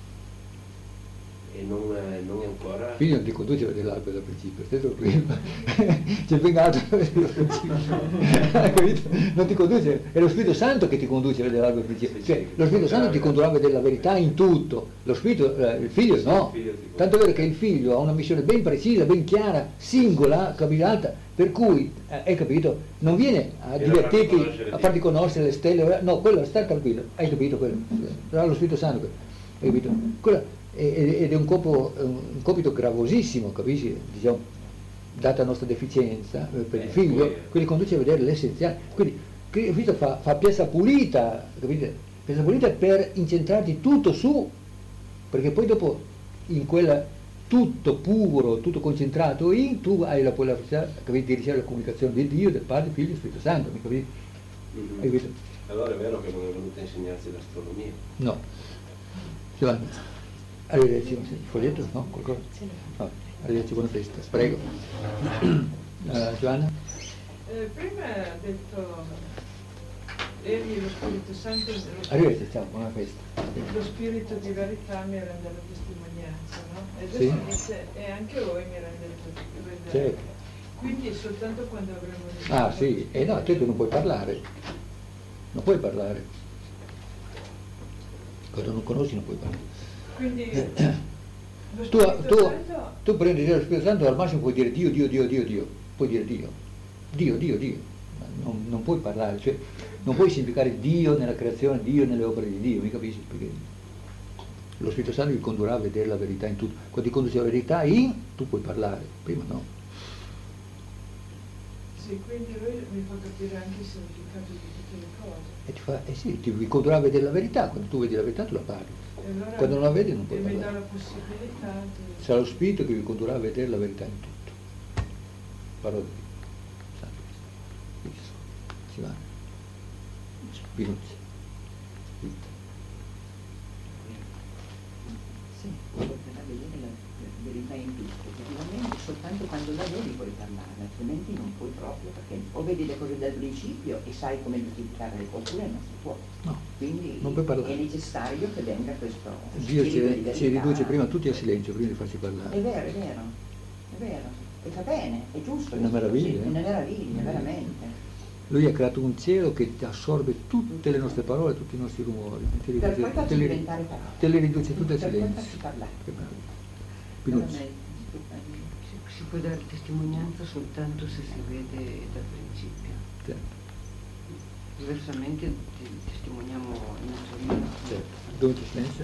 e non, non è ancora... Il figlio non ti conduce a vedere l'albero dal principio, stesso prima. C'è ben altro a vedere dal principio. Non ti conduce, è lo Spirito Santo che ti conduce a vedere l'albero dal principio. Cioè, lo Spirito Santo ti condurrà a vedere la verità in tutto, lo Spirito, eh, il figlio no. Tanto è vero che il figlio ha una missione ben precisa, ben chiara, singola, capitata, per cui, eh, hai capito, non viene a divertirti, a farti conoscere le stelle, no, quello, stai tranquillo, hai capito quello, sarà lo Spirito Santo, hai capito? Quello, ed è un, copo, un compito gravosissimo, capisci? Diciamo, data la nostra deficienza per il figlio, quindi conduce a vedere l'essenziale. Quindi Cristo fa, fa piazza pulita, capite? Piazza pulita per incentrarti tutto su, perché poi dopo in quella tutto puro, tutto concentrato in, tu hai la possibilità di ricevere la comunicazione di Dio, del Padre, Figlio e Spirito Santo, mi capisci? Mm-hmm. Hai capito? Allora è vero che non è venuto a insegnarsi l'astronomia? No. Giovanni. Arrivederci, il foglietto? No? Qualcosa? No. Arrivederci, buona festa. Prego. Uh, Giovanna? Eh, prima ha detto egli lo Spirito Santo lo Arrivederci, ciao, buona festa. Lo Spirito di verità mi rende la testimonianza, no? E adesso Sì. dice e anche voi mi rendete vedere. Certo. Quindi soltanto quando avremo detto. Ah sì, e eh no, te tu non puoi parlare. Non puoi parlare. Quando non conosci non puoi parlare. Quindi lo Tu, Spirito tu, Santo tu prendi lo Spirito Santo, al massimo puoi dire Dio, Dio, Dio, Dio, Dio, puoi dire Dio, Dio, Dio, Dio, ma non, non puoi parlare, cioè non puoi significare Dio nella creazione, Dio nelle opere di Dio, mi capisci? Perché lo Spirito Santo ti condurrà a vedere la verità in tutto, quando ti conduce la verità in, tu puoi parlare, prima no. Sì, quindi lui mi fa capire anche il significato di tutte le cose. E ti fa, eh sì, ti condurrà a vedere la verità, quando tu vedi la verità tu la parli. Allora, Quando non la vedi non puoi e mi dà parlare. la possibilità di... Sarà lo Spirito che vi condurrà a vedere la verità in tutto. Parola di Dio. Santo Cristo. Si va. Spinuzzi. Vita. Sì, puoi per vedere la verità in tutto, effettivamente soltanto quando la vedi puoi parlare, altrimenti non puoi proprio, perché o vedi le cose dal principio e sai come giustificare le cose, oppure non si può. No, quindi non puoi parlare. è necessario che venga questo Dio spirito di ci, verità. ci riduce prima tutti al silenzio, prima di farci parlare. È vero, è vero, è vero, e fa bene, è giusto. È una meraviglia, Sì, eh? è una meraviglia, veramente. Lui ha creato un cielo che assorbe tutte le nostre parole, tutti i nostri rumori. Te li Per riduce- poi farci te li- diventare parole. te le riduce tutte al Per poi silenzio. farci parlare. Che bello. Pinuzzi. Si, si può dare testimonianza soltanto se si vede dal principio. Certo. Diversamente ti- testimoniamo in assoluto. Certo. Dove c'è silenzio?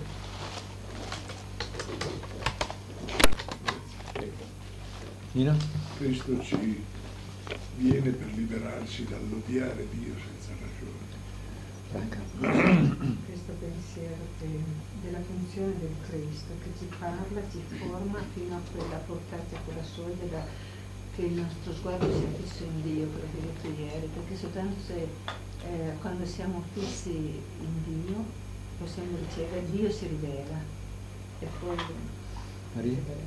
Nina? Cristo ci viene per liberarci dall'odiare Dio senza ragione. Franca. Questo pensiero che, della funzione del Cristo che ci parla, ci forma fino a quella, portarci a quella soglia da, che il nostro sguardo sia fisso in Dio, quello che ho detto ieri, perché soltanto se eh, quando siamo fissi in Dio possiamo ricevere, Dio si rivela e poi Maria?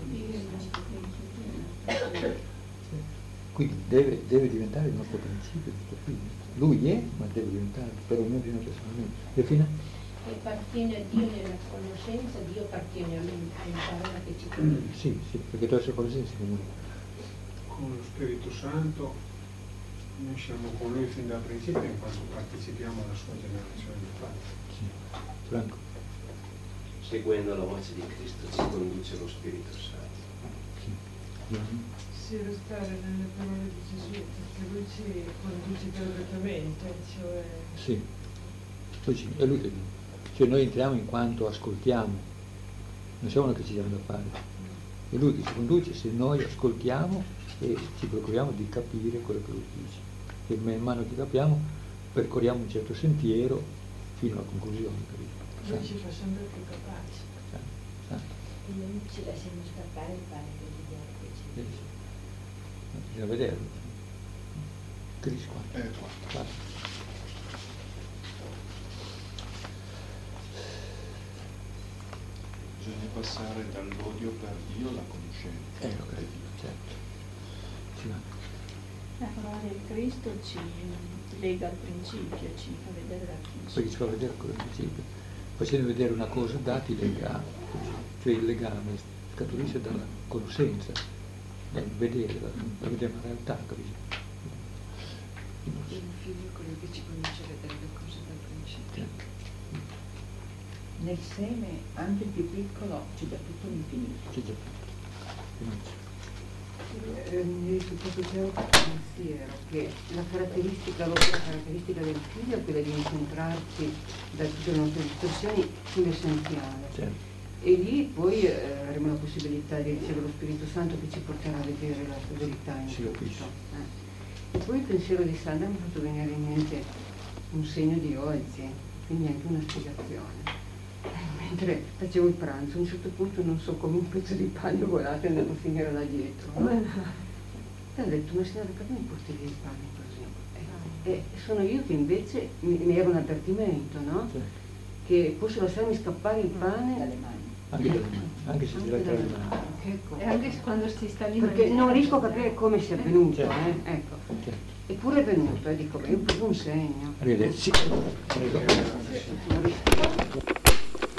Quindi deve, deve diventare il nostro principio, il nostro figlio. Lui è, ma deve diventare per ognuno di noi personalmente. Defina? E appartiene a Dio nella conoscenza, Dio appartiene a lui, alla parola che ci conosce. Sì, sì, perché tu essere conoscenza si comunica. con lo Spirito Santo noi siamo con lui fin dal principio in quanto partecipiamo alla sua generazione di Padre. Sì. Franco. Seguendo la voce di Cristo ci conduce lo Spirito Santo. Sì. Sì, restare nelle parole di Gesù, perché lui ci conduce gratuitamente, cioè... Sì, poi ci, è lui, cioè noi entriamo in quanto ascoltiamo, non siamo noi che ci diamo da fare, è lui che ci conduce se noi ascoltiamo e ci procuriamo di capire quello che lui dice. E man mano che capiamo percorriamo un certo sentiero fino alla conclusione, capito? Lui ci fa sempre più capaci. E non ci lasciamo scappare il pane desiderio che ci Eh, sì. Bisogna vederlo. Cris qua. Eh, qua. Qua. Bisogna passare dall'odio per Dio alla conoscenza. Eh, lo credo, certo. Ci va. La parola del Cristo ci lega al principio, ci fa vedere dal principio. Perché ci fa vedere quello principio. Facendo vedere una cosa dati legami, cioè il legame scaturisce dalla conoscenza, dal vedere, da vedere la realtà, capisci? Il figlio è quello che ci comincia a vedere le cose dal principio. Nel seme, anche il più piccolo, c'è già tutto l'infinito. C'è già tutto. Eh, mi è risultato chiaro per pensiero che la caratteristica, l'opera caratteristica del figlio è quella di incontrarsi da tutte le nostre distorsioni sull'essenziale. Certo. E lì poi eh, avremo la possibilità di ricevere lo Spirito Santo che ci porterà a vedere la sua verità in sì, tutto. Eh. E poi il pensiero di Sandra mi ha fatto venire in mente un segno di oggi, quindi anche una spiegazione. Mentre facevo il pranzo, a un certo punto non so come un pezzo di pane è volato e è andato a finire là dietro. No? E ho detto, ma signora, perché mi porti via il pane così? E, e sono io che invece mi, mi era un avvertimento, no? Sì. Che posso lasciarmi scappare il pane dalle mani. Anche, dalle mani. Anche se anche si dalle mani. Ecco. E anche quando si sta lì. Perché non riesco a capire come sia avvenuto, certo. eh? Ecco. Certo. Eppure è venuto, e dico, io proprio un segno. Arrivederci. Sì.